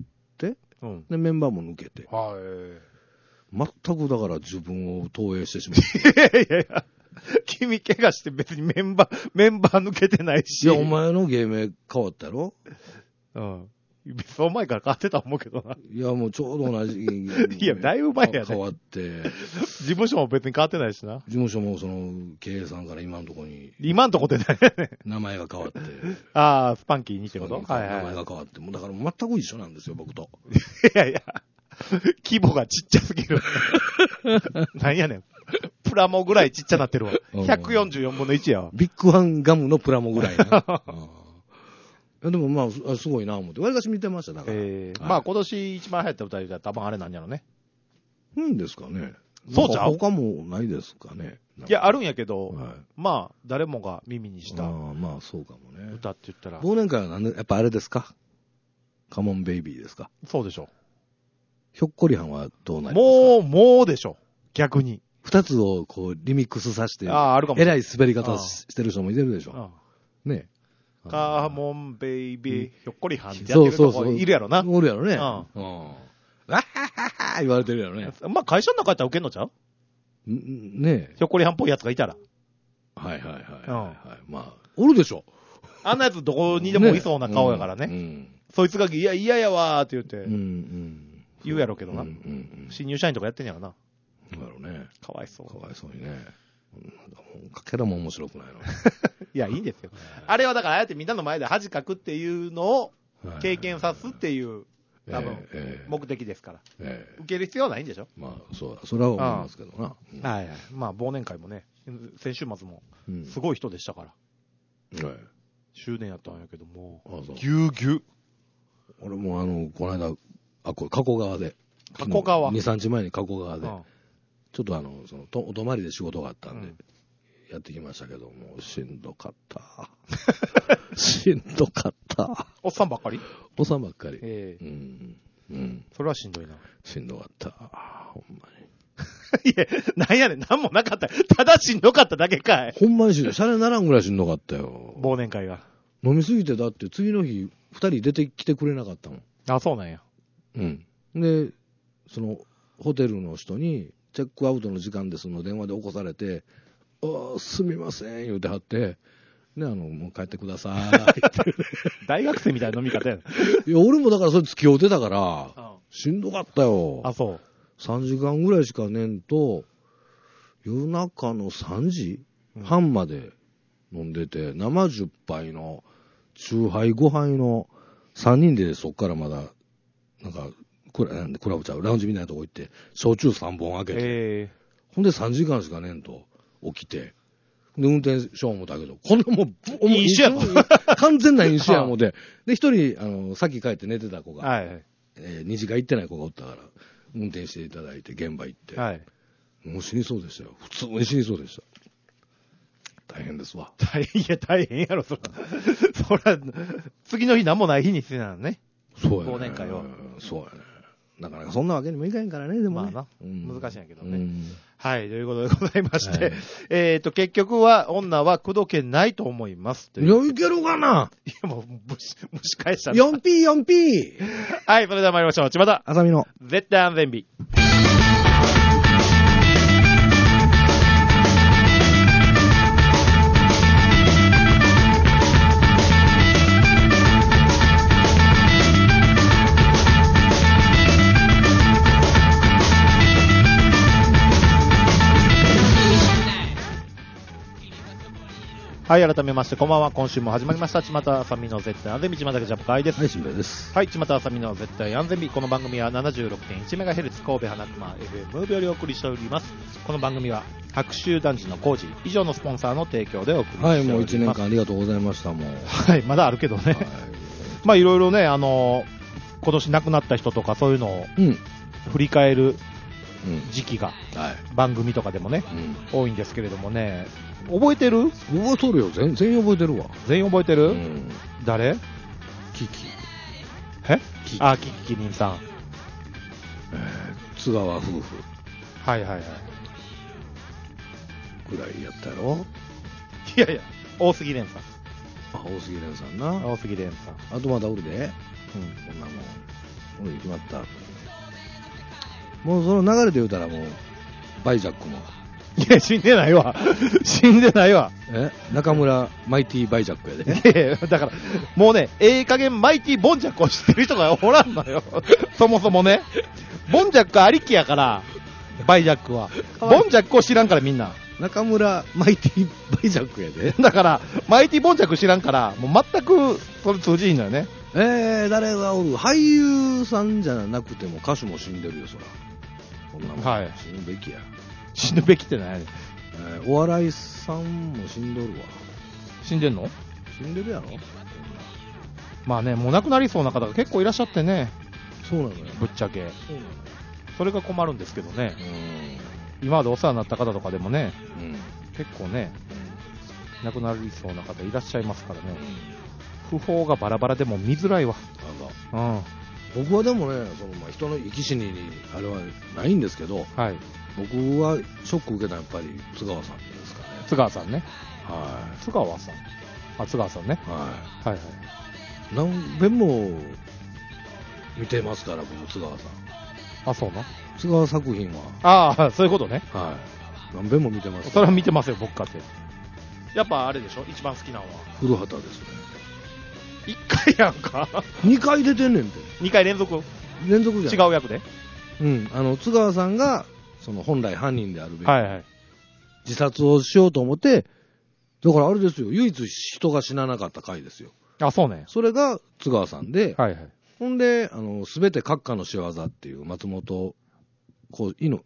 で、メンバーも抜けて。全くだから自分を投影してしまう。 いや。君怪我して別にメンバー抜けてないし。 いや、お前の芸名変わったやろ？ その前から変わってたと思うけどな。 いや、もうちょうど同じ。 いや、だいぶ前やね。 変わって。 事務所も別に変わってないしな。 事務所も経営さんから今のところに。 今のところでないね。 名前が変わって。 ああ、スパンキーにってこと？ 名前が変わって。もうだから全く一緒なんですよ、僕と。 いや。規模がちっちゃすぎる。なんやねん。プラモぐらいちっちゃなってるわ。144分の1やわ。 ビッグワンガムのプラモぐらいな。でもまあ、すごいな思って。わりかし見てました、だから。 まあ今年一番流行った歌で多分あれなんやろね。 ですかね。 そうちゃう？ 他もないですかね。 いや、あるんやけど、まあ、誰もが耳にした。 まあ、そうかもね。 歌って言ったら。 忘年会はやっぱあれですか？カモンベイビーですか？ そうでしょ。 ひょっこりはんはどうなりますか？ もうでしょ。逆に。 二つをこう、リミックスさせて、 あるかも。 えらい滑り方してる人もいてるでしょ。ね。 カモンベイビー、ひょっこりはんってやってるとこいるやろな。 おるやろね。わっはっは言われてるやろね。 まあ会社の中やったら受けんのちゃう？ ねえ。 ひょっこりはんっぽいやつがいたら。 はい。まあ、おるでしょ。 あんなやつどこにでもいそうな顔やからね。そいつが、いや、嫌やわーって言って。言うやろうけどな。新入社員とかやってんやろな。 だろうね。 かわいそう。 かわいそうにね。かけらも面白くないの。 いや、いいんですよ。あれはだから、ああやってみんなの前で恥かくっていうのを経験さすっていう、多分、目的ですから。受ける必要はないんでしょ？まあ、それは思いますけどな。 はい。まあ、忘年会もね、先週末も、すごい人でしたから。終電やったんやけども、ぎゅうぎゅう。 俺もこの間、加古川で。 加古川 ?2、3日前に加古川で。ちょっとお泊まりで仕事があったんで、やってきましたけども、しんどかった。しんどかった。 おっさんばっかり？ おっさんばっかり。 それはしんどいな。 しんどかった。ほんまに。いや、なんやねん、なんもなかった。ただしんどかっただけかい。 ほんまにシャレならんぐらいしんどかったよ。 忘年会が。 飲みすぎて、だって次の日、2人出てきてくれなかったもん。 あ、そうなんや。 で、ホテルの人に、 チェックアウトの時間ですの電話で起こされて、すみません、言うてはって、ね、もう帰ってくださいって。 大学生みたいな飲み方や。 いや、俺もだからそれ付き合うてたから、しんどかったよ。 あ、そう。 3時間ぐらいしかねんと、夜中の3時半まで飲んでて、生10杯の、酎ハイ5杯の3人でそっからまだ、なんか、クラブちゃう、ラウンジみたいなとこ行って、焼酎3本開けて、ほんで3時間しかねんと起きて、で、運転しよう思ったけど、こんなもう、 飲酒やもん。 完全な飲酒や思て。で、一人、さっき帰って寝てた子が、 はいはい、 二次会行ってない子がおったから、運転していただいて、現場行って、はい、もう死にそうでしたよ。普通に死にそうでした。大変ですわ。 いや、大変やろ、そら、次の日何もない日にしてたのね。 そうやね。 忘年会を。 そうやね。なかなかそんなわけにもいかへんからね、でもね。 まあな、難しいんやけどね。はい、ということでございまして、はい、結局は、女は口説けないと思います。 いや、いけるかな。 いや、もう、蒸し返した。 4P、4P! はい、それでは参りましょう。千葉田。 あさみの。 絶対安全日。はい、改めまして、こんばんは。今週も始まりました。ちまたあさみの絶対安全日、ちまたけジャンプ会です。 はい、しんべです。 はい、ちまたあさみの絶対安全日。この番組は 76.1MHz 神戸花熊 FM ムービーよりお送りしております。この番組は、白州男児の工事、以上のスポンサーの提供でお送りしております。 はい、もう1年間ありがとうございました、もう。 はい、まだあるけどね。はい、まあ、いろいろね、今年亡くなった人とかそういうのを、振り返る時期が、番組とかでもね、多いんですけれどもね、覚えてる？ 覚えとるよ。全員覚えてるわ。 全員覚えてる？誰？ キキ。 キキリンさん。 津川夫婦。 はいはいはい。 ぐらいやったやろ？ いやいや、大杉蓮さん。 大杉蓮さんな。 大杉蓮さん。 あとまだおるで。こんなもん。おる決まった。もうその流れで言うたらもう、バイジャックも。 いや、死んでないわ。死んでないわ。 中村マイティバイジャックやで。 いやだから、もうね、加減マイティボンジャックを知ってる人がおらんのよ。そもそもね。ボンジャックありきやから、バイジャックは。ボンジャックを知らんからみんな。 中村マイティバイジャックやで。 だから、マイティボンジャック知らんから、もう全くそれ通じひんのよね。 誰がおる？俳優さんじゃなくても歌手も死んでるよ、そら。こんなもん。はい。死ぬべきや。 死ぬべきってない、 お笑いさんも死んどるわ。 死んでんの？ 死んでるやろ。 まあね、もう亡くなりそうな方が結構いらっしゃってね。 そうなのよ。 ぶっちゃけ。それが困るんですけどね。今までお世話になった方とかでもね、結構ね、亡くなりそうな方いらっしゃいますからね。訃報がバラバラでも見づらいわ。 僕はでもね、人の生き死ににあれはないんですけど、 はい、 僕はショック受けたのはやっぱり津川さんですかね。 津川さんね。 はい。 津川さん。津川さんね。 はい。 はいはい。 何遍も見てますから、僕、津川さん。 そうな。 津川作品は。 そういうことね。 はい。何遍も見てます。 それは見てますよ、僕かって。やっぱあれでしょ、一番好きなのは。 古畑ですね。 1回やんか。 2回出てんねんて。 2回連続じゃん。 違う役で。 津川さんが、本来犯人であるべき。 はいはい。 自殺をしようと思って、だからあれですよ、唯一人が死ななかった回ですよ。 そうね。 それが津川さんで、 はいはい。 ほんで、すべて閣下の仕業っていう松本、犬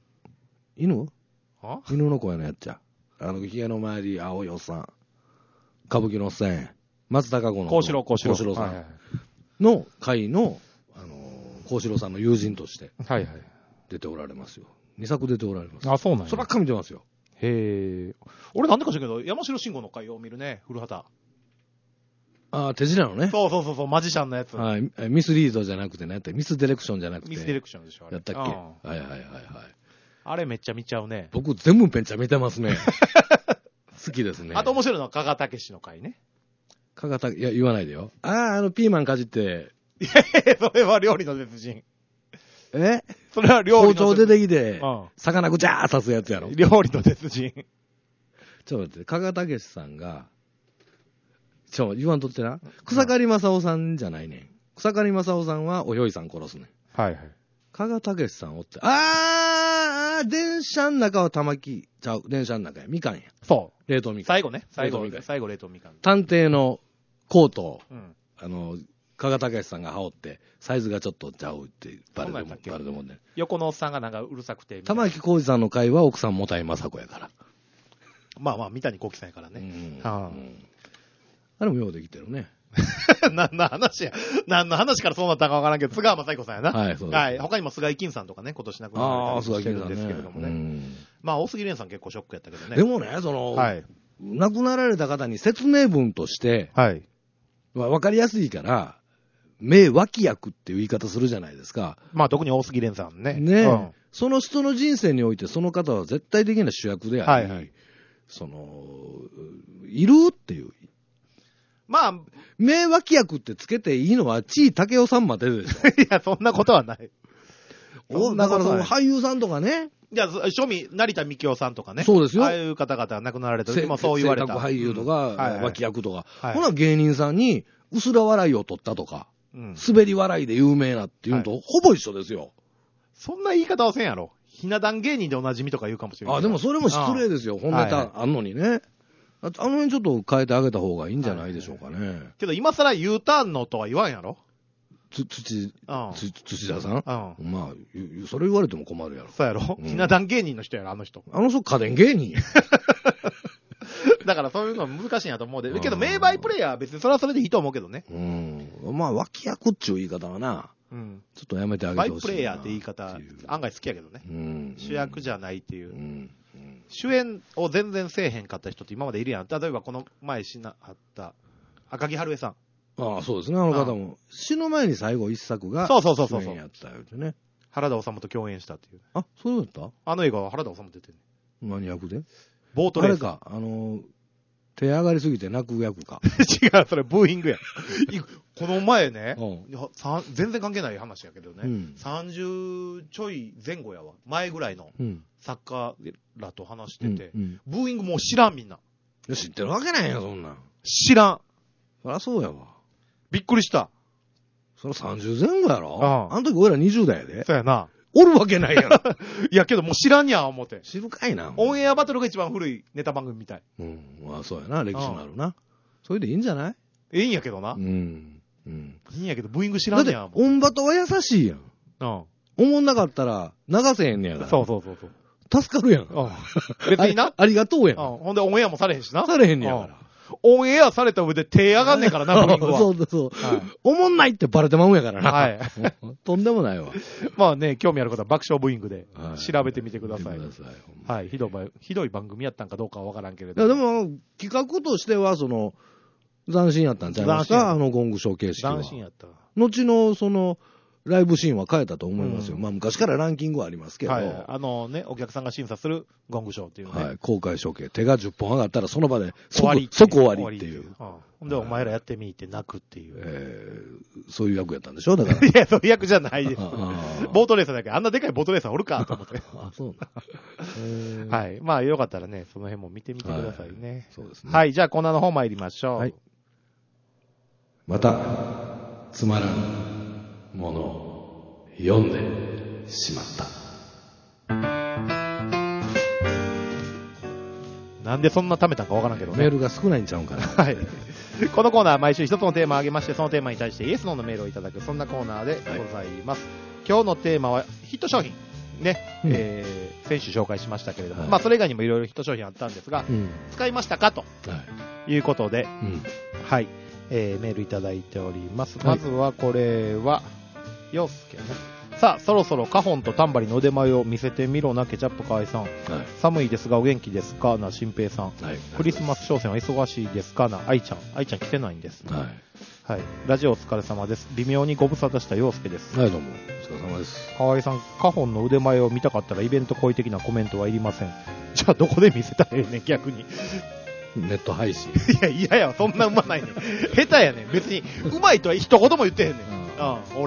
の声のやっちゃ。ひげの周り、青いおっさん。歌舞伎のおっさん。松たか子の。 幸四郎さんの会の、幸四郎さんの友人として。 はいはい。 出ておられますよ。2作出ておられます。 そうなんや。 そればっか見てますよ。 へえ。俺なんでか知らんけど、山城慎吾の会を見るね、古畑。 手品のね。 そう、マジシャンのやつ。 はい。ミスリードじゃなくてね、ミスディレクションじゃなくて。 ミスディレクションでしょ、あれ。 やったっけ？はいはいはいはい。 あれめっちゃ見ちゃうね。 僕全部めっちゃ見てますね。好きですね。 あと面白いのは加賀武史の会ね。 いや、言わないでよ。ピーマンかじって。 いやいや、それは料理の別人。 それは料理の。 包丁出てきて、魚ぐちゃー刺すやつやろ。 料理の鉄人。 ちょっと待って、加賀武さんが、言わんとってな。草刈正雄さんじゃないねん。草刈正雄さんはおひょいさん殺すねん。 はいはい。 加賀武さんおって、電車の中は玉木ちゃう。電車の中や。みかんや。 そう。 冷凍みかん。 最後ね。最後冷凍みかん。 探偵のコートを、加賀武さんが羽織って、サイズがちょっとちゃうってバレてもね。 横のおっさんがなんかうるさくて。 玉木浩二さんの会は奥さんもたいまさこやから。 まあ三谷幸喜さんやからね。 あれもようできてるね。 何の話からそうなったかわからんけど、菅正彦さんやな。 はい、そうです。はい。 他にも菅井金さんとかね、今年亡くなられたりしてるんですけれどもね。まあ、大杉蓮さん結構ショックやったけどね。 でもね、亡くなられた方に説明文として、わかりやすいから、名脇役っていう言い方するじゃないですか。 まあ、特に大杉蓮さんね。 ね、その人の人生において、その方は絶対的な主役であり、いるっていう。まあ、名脇役ってつけていいのは、地井武雄さんまででしょ。 いや、そんなことはない。 だからその俳優さんとかね。 いや、成田幹夫さんとかね。 そうですよ。 ああいう方々亡くなられた時もそう言われた。 俳優とか、脇役とか。ほな芸人さんに、薄ら笑いを取ったとか、滑り笑いで有名なっていうのと、ほぼ一緒ですよ。 そんな言い方はせんやろ。ひな壇芸人でおなじみとか言うかもしれない。 でもそれも失礼ですよ。本ネタあんのにね。あの辺ちょっと変えてあげた方がいいんじゃないでしょうかね。 けど今更 U ターンのとは言わんやろ。 土田さん、まあ、それ言われても困るやろ。 そうやろ。ひな壇芸人の人やろ、あの人。 あの人家電芸人や。 だからそういうのは難しいんやと思うで。けど、名バイプレイヤーは別にそれはそれでいいと思うけどね。 まあ、脇役っちゅう言い方はな。ちょっとやめてあげてほしい。 バイプレイヤーって言い方、案外好きやけどね。主役じゃないっていう。主演を全然せえへんかった人って今までいるやん。例えばこの前死なはった赤木春江さん。 そうですね、あの方も。死ぬ前に最後一作が主演やったよってね。 原田修と共演したっていう。 そうだった？ あの映画は原田修出てる。 何役で？ ボートレース。 あれか、手上がりすぎて泣く役か。 違う、それブーイングや。この前ね、全然関係ない話やけどね、30ちょい前後やわ。前ぐらいの作家らと話してて、ブーイングもう知らんみんな。 知ってるわけないやん、そんなん。 知らん。 そりゃそうやわ。 びっくりした。 それ30前後やろ？あの時俺ら20代やで。 そうやな。 おるわけないやん。 いやけどもう知らんやん思って。 知るかいな。 オンエアバトルが一番古いネタ番組みたい。 そうやな、歴史のあるな。それでいいんじゃない？ いいんやけどな。いいんやけど、ブーイング知らんやん。 だって、オンバトは優しいやん。おもんなかったら流せへんねやから。 そう。 助かるやん。 別にな。 ありがとうやん。 ほんでオンエアもされへんしな。 されへんねやから。 オンエアされた上で手上がんねんからな、ブーイングは。 そう。おもんないってバレてまうんやからな。はい。とんでもないわ。 まあね、興味ある方は爆笑ブーイングで調べてみてください。はい。ひどい番組やったんかどうかはわからんけれど。 いや、でも、企画としては、斬新やったんちゃいますか？ゴングショー形式は。 斬新やった。 後の、ライブシーンは変えたと思いますよ。まあ昔からランキングはありますけど。はい。 お客さんが審査するゴングショーっていうね。はい。 公開処刑。手が10本上がったらその場で即終わりっていう。 ほんでお前らやってみって泣くっていう。 そういう役やったんでしょだから。 いや、そういう役じゃないです。ボートレーサーだけあんなでかいボートレーサーおるかと思って。 そうな。はい。まあよかったらね、その辺も見てみてくださいね。 そうですね。 はい。じゃあコーナーの方参りましょう。はい。 また、つまらんものを読んでしまった。 なんでそんな貯めたんかわからんけどね。 メールが少ないんちゃうんかな。 はい。このコーナーは毎週一つのテーマを挙げまして、そのテーマに対してイエスノーのメールをいただく、そんなコーナーでございます。今日のテーマはヒット商品。ね。先週紹介しましたけれども、まあそれ以外にもいろいろヒット商品あったんですが、使いましたかということで、はい。メールいただいております。まずはこれは、陽介ね。さあ、そろそろカホンとタンバリの腕前を見せてみろな、ケチャップ河合さん。寒いですがお元気ですかな、新平さん。クリスマス商戦は忙しいですかな、愛ちゃん。愛ちゃん来てないんです。はい。ラジオお疲れ様です。微妙にご無沙汰した陽介です。 はい、どうも。お疲れ様です。 河合さん、カホンの腕前を見たかったらイベント好意的なコメントはいりません。じゃあどこで見せたらええねん、逆に。 ネット配信。 いや、そんなうまないねん。下手やねん。別に、うまいとは一言も言ってへんねん。俺。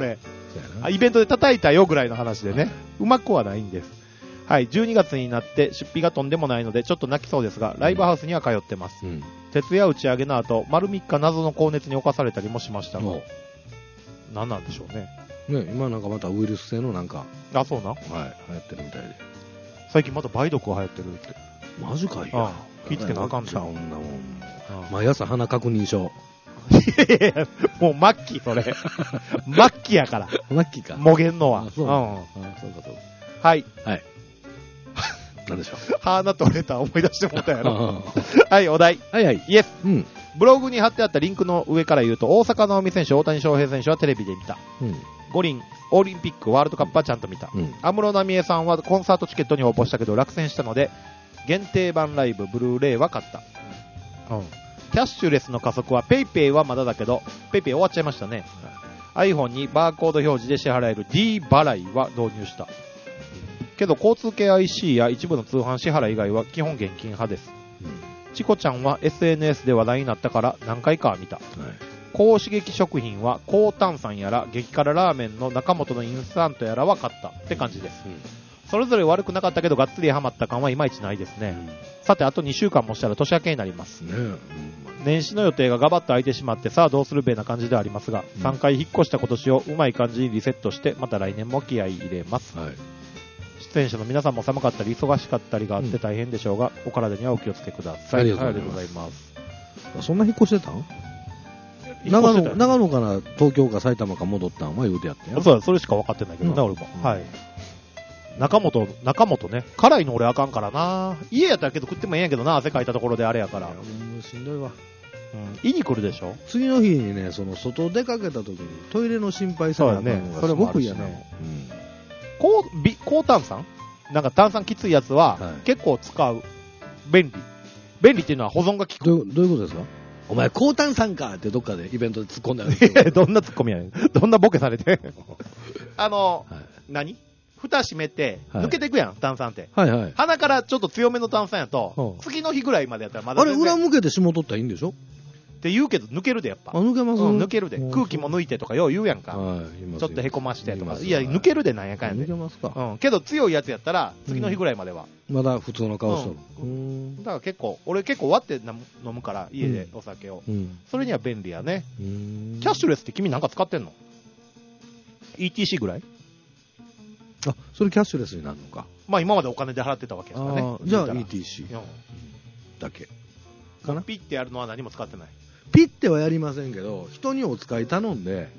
イベントで叩いたよぐらいの話でね、うまくはないんです。はい、12月になって出費がとんでもないのでちょっと泣きそうですが、ライブハウスには通ってます。徹夜打ち上げの後、丸3日謎の高熱に侵されたりもしましたが、何なんでしょうね。 ね、今なんかまたウイルス性のなんか、 あ、そうな、はい、 流行ってるみたいで。 最近また梅毒が流行ってるって。 マジかいや。 気ぃつけなあかんちゃうんだもん。毎朝鼻確認書。 いやいや、もう末期それ。末期やから。 末期か。 もげんのは。 そうかそうか。 はい。 はい。なんでしょう。 鼻取れた思い出してもったやろ。はい、お題。 はいはい。 イエス。ブログに貼ってあったリンクの上から言うと、大坂なおみ選手、大谷翔平選手はテレビで見た。五輪、オリンピック、ワールドカップはちゃんと見た。安室奈美恵さんはコンサートチケットに応募したけど落選したので、限定版ライブ、ブルーレイは買った。キャッシュレスの加速は PayPay はまだだけど、PayPay 終わっちゃいましたね。iPhone にバーコード表示で支払える D 払いは導入した。けど交通系 IC や一部の通販支払い以外は基本現金派です。チコちゃんは SNS で話題になったから何回か見た。高刺激食品は高炭酸やら激辛ラーメンの中本のインスタントやらは買ったって感じです。それぞれ悪くなかったけどがっつりハマった感はいまいちないですね。さてあと2週間もしたら年明けになります。年始の予定がガバッと空いてしまってさあどうするべな感じではありますが、3回引っ越した今年をうまい感じにリセットしてまた来年も気合い入れます。出演者の皆さんも寒かったり忙しかったりがあって大変でしょうが、お体にはお気をつけください。ありがとうございます。 そんな引っ越してたん？長野から東京か埼玉か戻ったんは言うてやってんや。 そうだ、それしか分かってないけどね、俺も。はい。中本ね。辛いの俺あかんからな。家やったらけど食ってもええんやけどな、汗かいたところであれやから。もうしんどいわ。 胃に来るでしょ。 次の日にね、その外出かけた時にトイレの心配さがね、 それ僕やね。高炭酸なんか炭酸きついやつは結構使う。便利っていうのは保存が効く。 どういうことですか？お前高炭酸かってどっかでイベントで突っ込んだやつ。どんな突っ込みやねん。どんなボケされて。何蓋閉めて、抜けていくやん、炭酸って。鼻からちょっと強めの炭酸やと、次の日ぐらいまでやったらまだ。 あれ、裏向けて霜取ったらいいんでしょって言うけど、抜けるで、やっぱ。 抜けます？ 抜けるで。空気も抜いてとかよう言うやんか。ちょっとへこましてとか。いや、抜けるでなんやかんやで。 抜けますか。 けど強いやつやったら、次の日ぐらいまでは。 まだ普通の顔しとる。 だから結構、俺結構割って飲むから、家でお酒を。それには便利やね。キャッシュレスって君なんか使ってんの？ ETC ぐらい？ あ、それキャッシュレスになるのか。 まあ今までお金で払ってたわけやからね。 じゃあ ETC だけかな。ピッてやるのは何も使ってない。 ピッてはやりませんけど、人にお使い頼んで、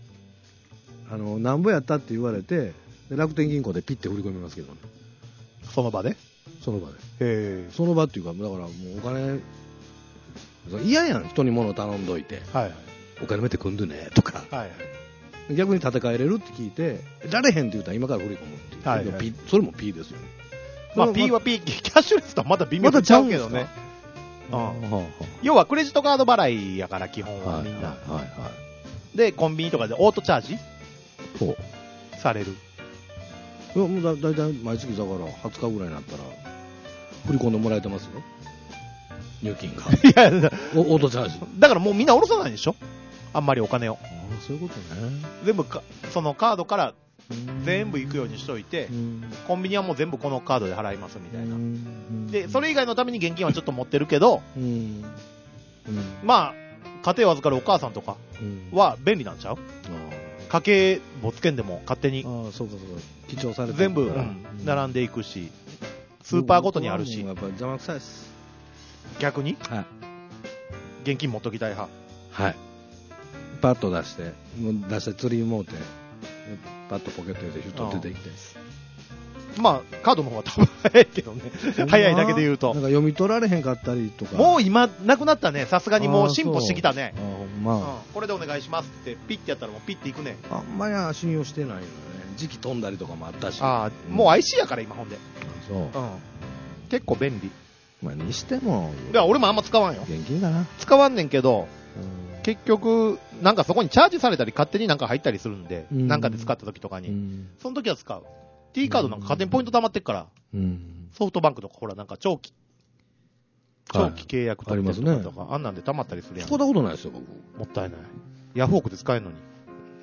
なんぼやったって言われて、楽天銀行でピッて振り込みますけどね。 その場で？ その場で。その場っていうか、だからもうお金、嫌やん、人に物頼んどいて。お金めてくんでね、とか。逆に立て替えれるって聞いて、られへんって言ったら今から振り込むっていう。それも P ですよね。 まあ P は P、キャッシュレスとはまだ微妙にちゃうけどね。要はクレジットカード払いやから基本はみんな。で、コンビニとかでオートチャージされる。 いや、もうだいたい毎月だから20日ぐらいになったら振り込んでもらえてますよ。入金が。いや、オートチャージ。 だからもうみんな下ろさないでしょ？あんまりお金を。 そういうことね。 全部そのカードから全部行くようにしといて、コンビニはもう全部このカードで払いますみたいな。で、それ以外のために現金はちょっと持ってるけど、まあ、家庭を預かるお母さんとかは便利なんちゃう？家計簿つけんでも勝手に。 記帳されて全部、並んでいくし、スーパーごとにあるし。 やっぱ邪魔くさいです。 逆に？現金持っときたい派。 はい。パッと出して釣りもうて、パッとポケット入れてヒュッと出てきて。 まあ、カードの方が多分早いけどね。早いだけで言うと。 なんか読み取られへんかったりとか。 もう今、なくなったね。さすがにもう進歩してきたね。これでお願いしますって、ピッてやったらもうピッていくね。 あんまり信用してないよね。時期飛んだりとかもあったし。 もう IC やから今ほんで。結構便利。 まあ、にしても。 いや、俺もあんま使わんよ。 現金だな。 使わんねんけど、結局、なんかそこにチャージされたり勝手になんか入ったりするんで、なんかで使った時とかに、その時は使う。T カードなんか勝手にポイント溜まってっから、ソフトバンクとかほらなんか長期契約とかあんなんで溜まったりするやん。 使ったことないですよ、僕。 もったいない。ヤフオクで使えるのに。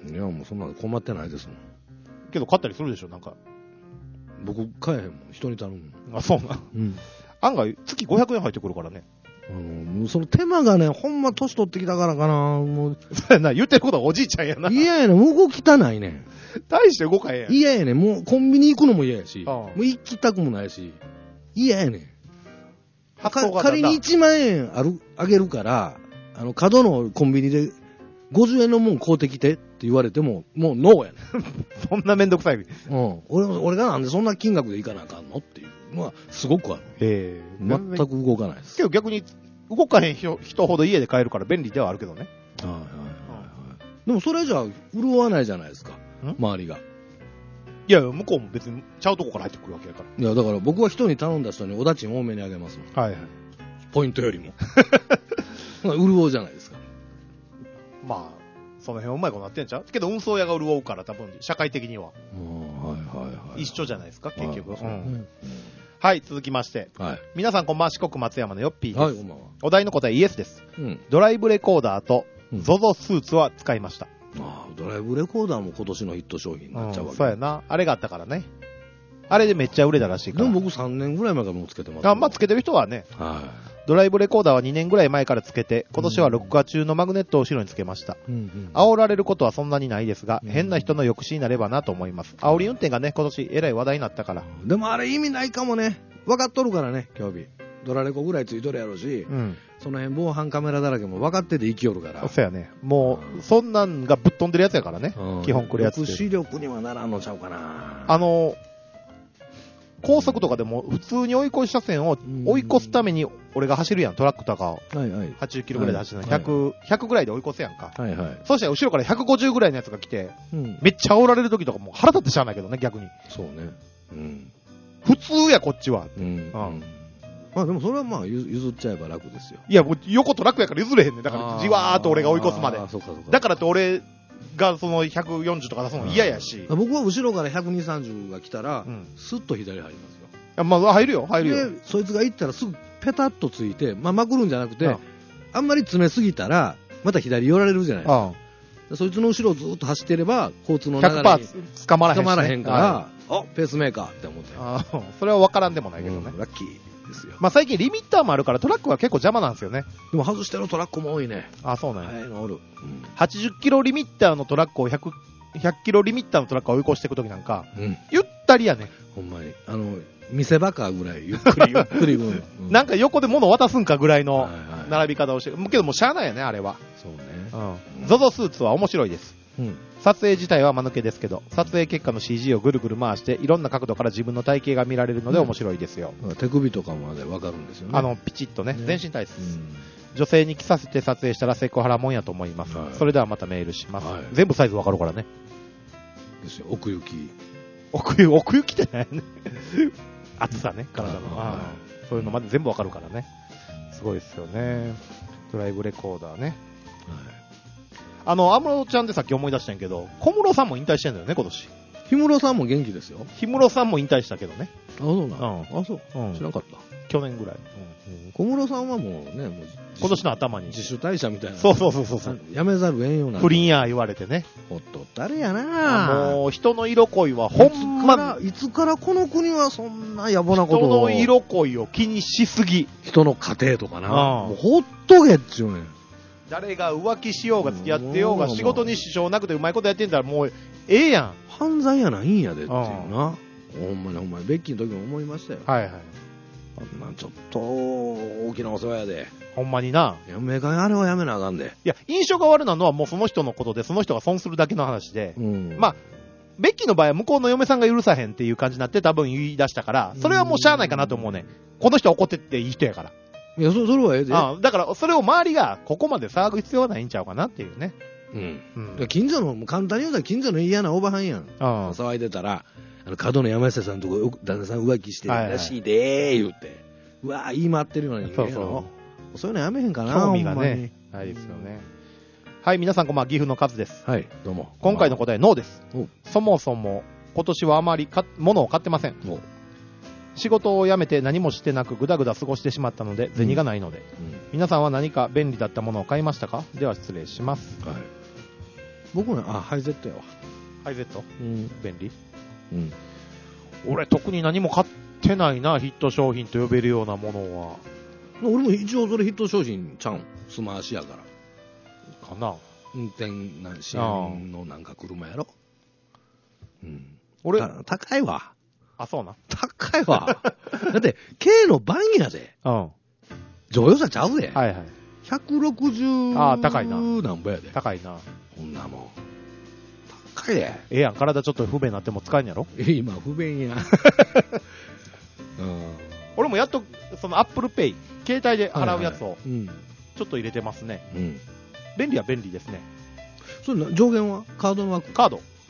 いや、もうそんなの困ってないですもん。 けど買ったりするでしょ、なんか。 僕、買えへんもん。人に頼むもん。 あ、そうな。うん。案外、月500円入ってくるからね。 その手間がね、ほんま年取ってきたからかな。もう。 そうやな、言ってることはおじいちゃんやな。 嫌やねん、動き汚いねん。 大して動かへんやん。 嫌やねん、もうコンビニ行くのも嫌やし、もう行きたくもないし、嫌やねん。仮に1万円あげるから、角のコンビニで50円のもん買うてきてって言われても、もうノーやねん。 そんなめんどくさい。 俺がなんでそんな金額でいかなあかんのっていうのはすごくある。全く動かないです。 けど逆に動かへん人ほど家で買えるから便利ではあるけどね。 でもそれじゃ潤わないじゃないですか、周りが。 いや、向こうも別にちゃうとこから入ってくるわけやから。 いや、だから僕は人に頼んだ人におだちん多めにあげますもん。はいはい。ポイントよりも。潤うじゃないですか。 まあ、その辺うまいことなってんちゃうけど運送屋が潤うから多分、社会的には。一緒じゃないですか、結局。はい、続きまして。はい。皆さんこんばんは、四国松山のヨッピーです。はい、こんばんは。お題の答えイエスです。うん。ドライブレコーダーと、ZOZO スーツは使いました。 ドライブレコーダーも今年のヒット商品になっちゃうわけ。 そうやな。あれがあったからね。あれでめっちゃ売れたらしいから。 でも僕3年ぐらい前からもうつけてます。 まあつけてる人はね。はい。ドライブレコーダーは2年ぐらい前からつけて、今年は録画中のマグネットを後ろにつけました。煽られることはそんなにないですが、変な人の抑止になればなと思います。煽り運転がね、今年えらい話題になったから。 でもあれ意味ないかもね。分かっとるからね、今日。ドラレコぐらいついとるやろうし、その辺防犯カメラだらけも分かってて生きよるから。 そうやね。もう、そんなんがぶっ飛んでるやつやからね。基本来るやつ。 抑止力にはならんのちゃうかな。 高速とかでも普通に追い越し車線を追い越すために俺が走るやん、トラックとかを。はいはい。80キロぐらいで走るの。100ぐらいで追い越すやんか。はいはい。そしたら後ろから150ぐらいのやつが来て、めっちゃ煽られる時とかもう腹立ってしゃあないけどね、逆に。 そうね。うん。 普通や、こっちは。 まあでもそれはまあ譲っちゃえば楽ですよ。 いや、もう横と楽やから譲れへんねん。だからじわーっと俺が追い越すまで。だからって俺がその140とか出すの嫌やし。 僕は後ろから120、30が来たら、スッと左入りますよ。 まあ入るよ、入るよ。 で、そいつが行ったらすぐペタッとついて、まあまくるんじゃなくて、あんまり詰めすぎたら、また左寄られるじゃないですか。そいつの後ろをずっと走ってれば、交通の流れに 100% 捕まらへんから、ペースメーカーって思って。 それは分からんでもないけどね。 ラッキー。ですよ。 まあ最近リミッターもあるからトラックは結構邪魔なんですよね。 でも外してるトラックも多いね。 そうなんや。 おる。 80キロリミッターのトラックを100キロリミッターのトラックを追い越していくときなんか、ゆったりやね。 ほんまに。見せ場かぐらいゆっくりゆっくり。 なんか横で物渡すんかぐらいの並び方をしてる。けどもうしゃあないよね、あれは。 そうね。 ZOZO スーツは面白いです。撮影自体は間抜けですけど、撮影結果の CG をぐるぐる回して、いろんな角度から自分の体型が見られるので面白いですよ。 手首とかまでわかるんですよね。 ピチッとね、全身タイツです。女性に着させて撮影したらセクハラもんやと思います。それではまたメールします。全部サイズわかるからね。 ですよ、奥行き。 奥行きってね。厚さね、体の。そういうのまで全部わかるからね。すごいですよね。ドライブレコーダーね。安室ちゃんでさっき思い出したんやけど、小室さんも引退してんだよね、今年。 氷室さんも元気ですよ。 氷室さんも引退したけどね。 そうなの。そう。知らなかった。 去年ぐらい。 小室さんはもうね、 今年の頭に。 自主退社みたいな。 そう。 やめざるをえんような。 不倫や言われてね。 ほっとったれやな。 もう、人の色恋はほんま。 いつからこの国はそんな野暮なことを。 人の色恋を気にしすぎ。 人の家庭とかな。もうほっとけっちゅうねん。 誰が浮気しようが付き合ってようが仕事に支障なくてうまいことやってんだらもうええやん。 犯罪やないんやでっていうな。ほんまにベッキーの時も思いましたよ。はいはい。ちょっと大きなお世話やで。 ほんまにな。 メーカーにあれはやめなあかんで。 いや、印象が悪なのはもうその人のことで、その人が損するだけの話で。まあ、ベッキーの場合は向こうの嫁さんが許さへんっていう感じになって多分言い出したから、それはもうしゃあないかなと思うね。この人は怒ってっていい人やから。 いや、それはええで。 だから、それを周りがここまで騒ぐ必要はないんちゃうかなっていうね。 近所の、簡単に言うたら近所の嫌なおばはんやん。騒いでたら、角の山下さんとこ旦那さん浮気してるらしいでー言うて。うわー言い回ってるような人間やろ。そういうのやめへんかな。 興味がね。ないですよね。はい、皆さんこんばんは、岐阜のカズです。 はい、どうも。 今回の答え、ノーです。そもそも、今年はあまり物を買ってません。仕事を辞めて何もしてなくぐだぐだ過ごしてしまったので銭がないので、皆さんは何か便利だったものを買いましたか？では失礼します。 僕ね、ハイゼットやわ。 ハイゼット？ うん。 便利？ うん。 俺特に何も買ってないな、ヒット商品と呼べるようなものは。 俺も一応それヒット商品ちゃうん。スマーシやから。 かな。 運転支援のなんか車やろ。うん。 俺、 高いわ。 あ、そうな。 高いわ。だって、K のバンやで。 うん。 乗用車ちゃうで。 はいはい。 160 高いな。 なんぼやで。 高いな。 こんなもん。高いで。 ええやん、体ちょっと不便になっても使えんやろ？ 今不便や。 うん。俺もやっと、その Apple Pay、携帯で払うやつを、ちょっと入れてますね。うん。便利は便利ですね。 それ上限はカードの枠？ カード。うん。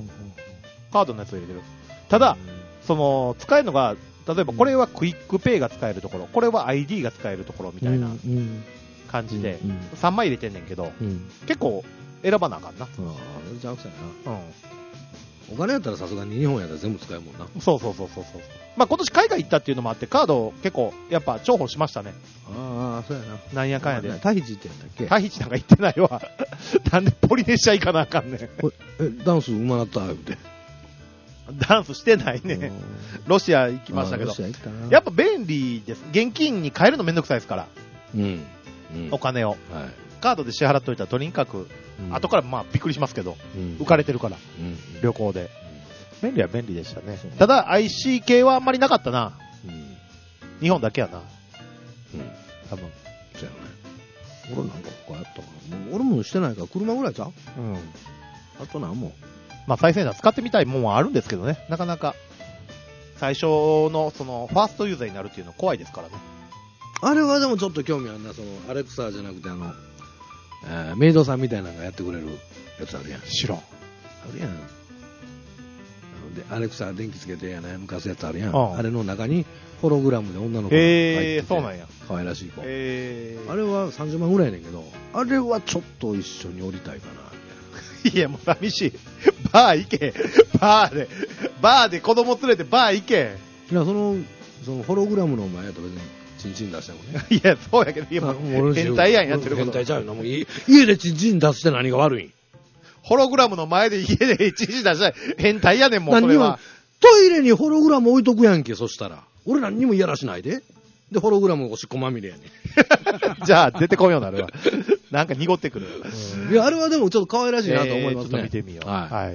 カードのやつを入れてる。ただ、その、使えるのが、例えばこれはクイックペイが使えるところ、これは ID が使えるところみたいな感じで、3枚入れてんねんけど、結構選ばなあかんな。ああ、 じゃあそうやな。うん。お金やったらさすがに日本やったら全部使えるもんな。 そう。まあ今年海外行ったっていうのもあって、カード結構やっぱ重宝しましたね。 ああ、そうやな。 なんやかんやで。 タヒチってやったっけ？ タヒチなんか行ってないわ。なんでポリネシア行かなあかんねん。 ダンスうまなった言うて。 ダンスしてないね。ロシア行きましたけど。やっぱ便利です。現金に変えるのめんどくさいですから。お金を。カードで支払っといたらとにかく、後からまあびっくりしますけど、浮かれてるから、旅行で。便利は便利でしたね。ただ IC 系はあんまりなかったな。日本だけやな。多分。そうやね。 俺なんかこうやったかな。俺もしてないから車ぐらいちゃう？あとなんも。 まあ最先端使ってみたいもんはあるんですけどね。なかなか最初のそのファーストユーザーになるっていうのは怖いですからね。 あれはでもちょっと興味あるな。そのアレクサじゃなくてメイドさんみたいなのがやってくれるやつあるやん。 知らん。あるやん。でアレクサ電気つけて抜かすやつあるやん。あれの中にホログラムで女の子が入ってて、 そうなんや。 可愛らしい子。あれは30万ぐらいやねんけど、あれはちょっと一緒に降りたいかな。 いや、もう寂しい。バー行け。バーで子供連れてバー行け。 いや、そのホログラムの前やと別にチンチン出してもね。 いや、そうやけど、いや、変態やんやってること。 変態ちゃうよな。もう家でチンチン出して何が悪いん？ ホログラムの前で家でチンチン出したら変態やねん、もうそれは。 トイレにホログラム置いとくやんけ、そしたら。俺何にもいやらしないで。で、ホログラムおしっこまみれやねん。 じゃあ、出てこんようになるわ。なんか濁ってくる。 いや、あれはでもちょっと可愛らしいなと思いますね。 ちょっと見てみよう。はい。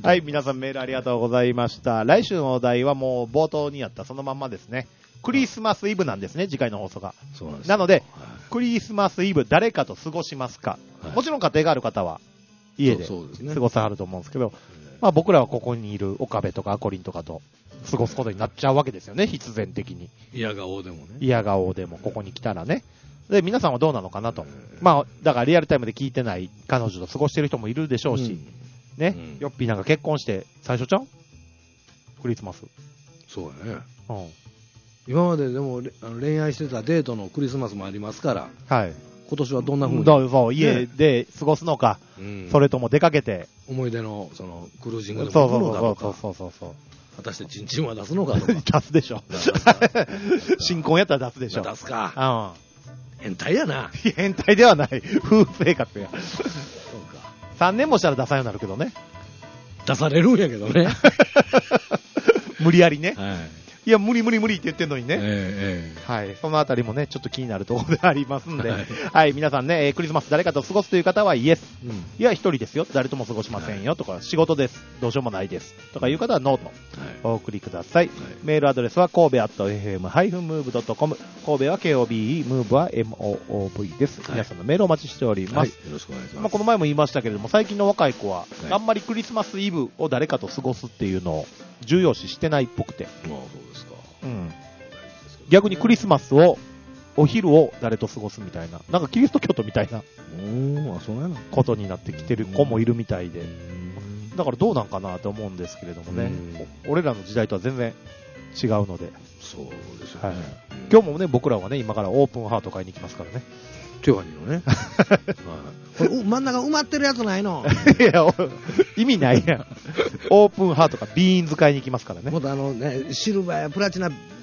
はい、皆さんメールありがとうございました。来週のお題はもう冒頭にやったそのまんまですね。クリスマスイブなんですね、次回の放送が。 そうなんです。 なので、クリスマスイブ誰かと過ごしますか？もちろん家庭がある方は家で過ごさはると思うんですけど、まあ僕らはここにいる岡部とかアコリンとかと過ごすことになっちゃうわけですよね、必然的に。 嫌顔でもね。 嫌顔でもここに来たらね。で、皆さんはどうなのかなと。まあ、だからリアルタイムで聞いてない彼女と過ごしてる人もいるでしょうし、ね、ヨッピーなんか結婚して最初ちゃう？クリスマス。 そうだね。今まででも恋愛してたデートのクリスマスもありますから、 はい。 今年はどんな風にそう家で過ごすのか、それとも出かけて思い出のそのクルージングでも行くのかとか、 そう果たしてチンチンは出すのかとか。 出すでしょ。新婚やったら出すでしょ。 出すか。変態やな。 変態ではない。夫婦生活や。そうか。3年もしたら出さんようになるけどね。 出されるんやけどね。 無理やりね。 はい。 いや、無理って言ってんのにね。はい。そのあたりもね、ちょっと気になるところでありますんで。はい。皆さんね、クリスマス誰かと過ごすという方はイエス。いや、一人ですよ。誰とも過ごしませんよ。とか、仕事です。どうしようもないです。とかいう方はノート。お送りください。メールアドレスは神戸@fm-move.com。神戸は KOBE、MOVE は MOOV です。皆さんのメールをお待ちしております。 よろしくお願いします。 まあ、この前も言いましたけれども、最近の若い子は、あんまりクリスマスイブを誰かと過ごすっていうのを重要視してないっぽくて。うん、逆にクリスマスをお昼を誰と過ごすみたいな、なんかキリスト教徒みたいなことになってきてる子もいるみたいで、だからどうなんかなと思うんですけれどもね、俺らの時代とは全然違うので、 そうですよね、 今日もね僕らはね今からオープンハート買いに行きますからね。 ティファニーのね。これ真ん中埋まってるやつないの？ いや、意味ないやん。オープンハートかビーンズ買いに行きますからね。 もっとシルバーやプラチナ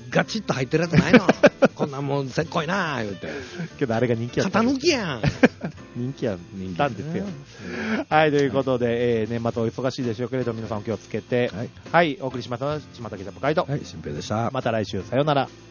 ガチッと入ってるやつないのこんなんもうせっこいな言うて。 けどあれが人気やった。 肩抜きやん。 人気なんですよ。はい、ということで、年末お忙しいでしょうけれど、皆さんお気をつけて、はい、お送りしました。島竹ジャパガイド。 はい、新平でした。 また来週、さようなら。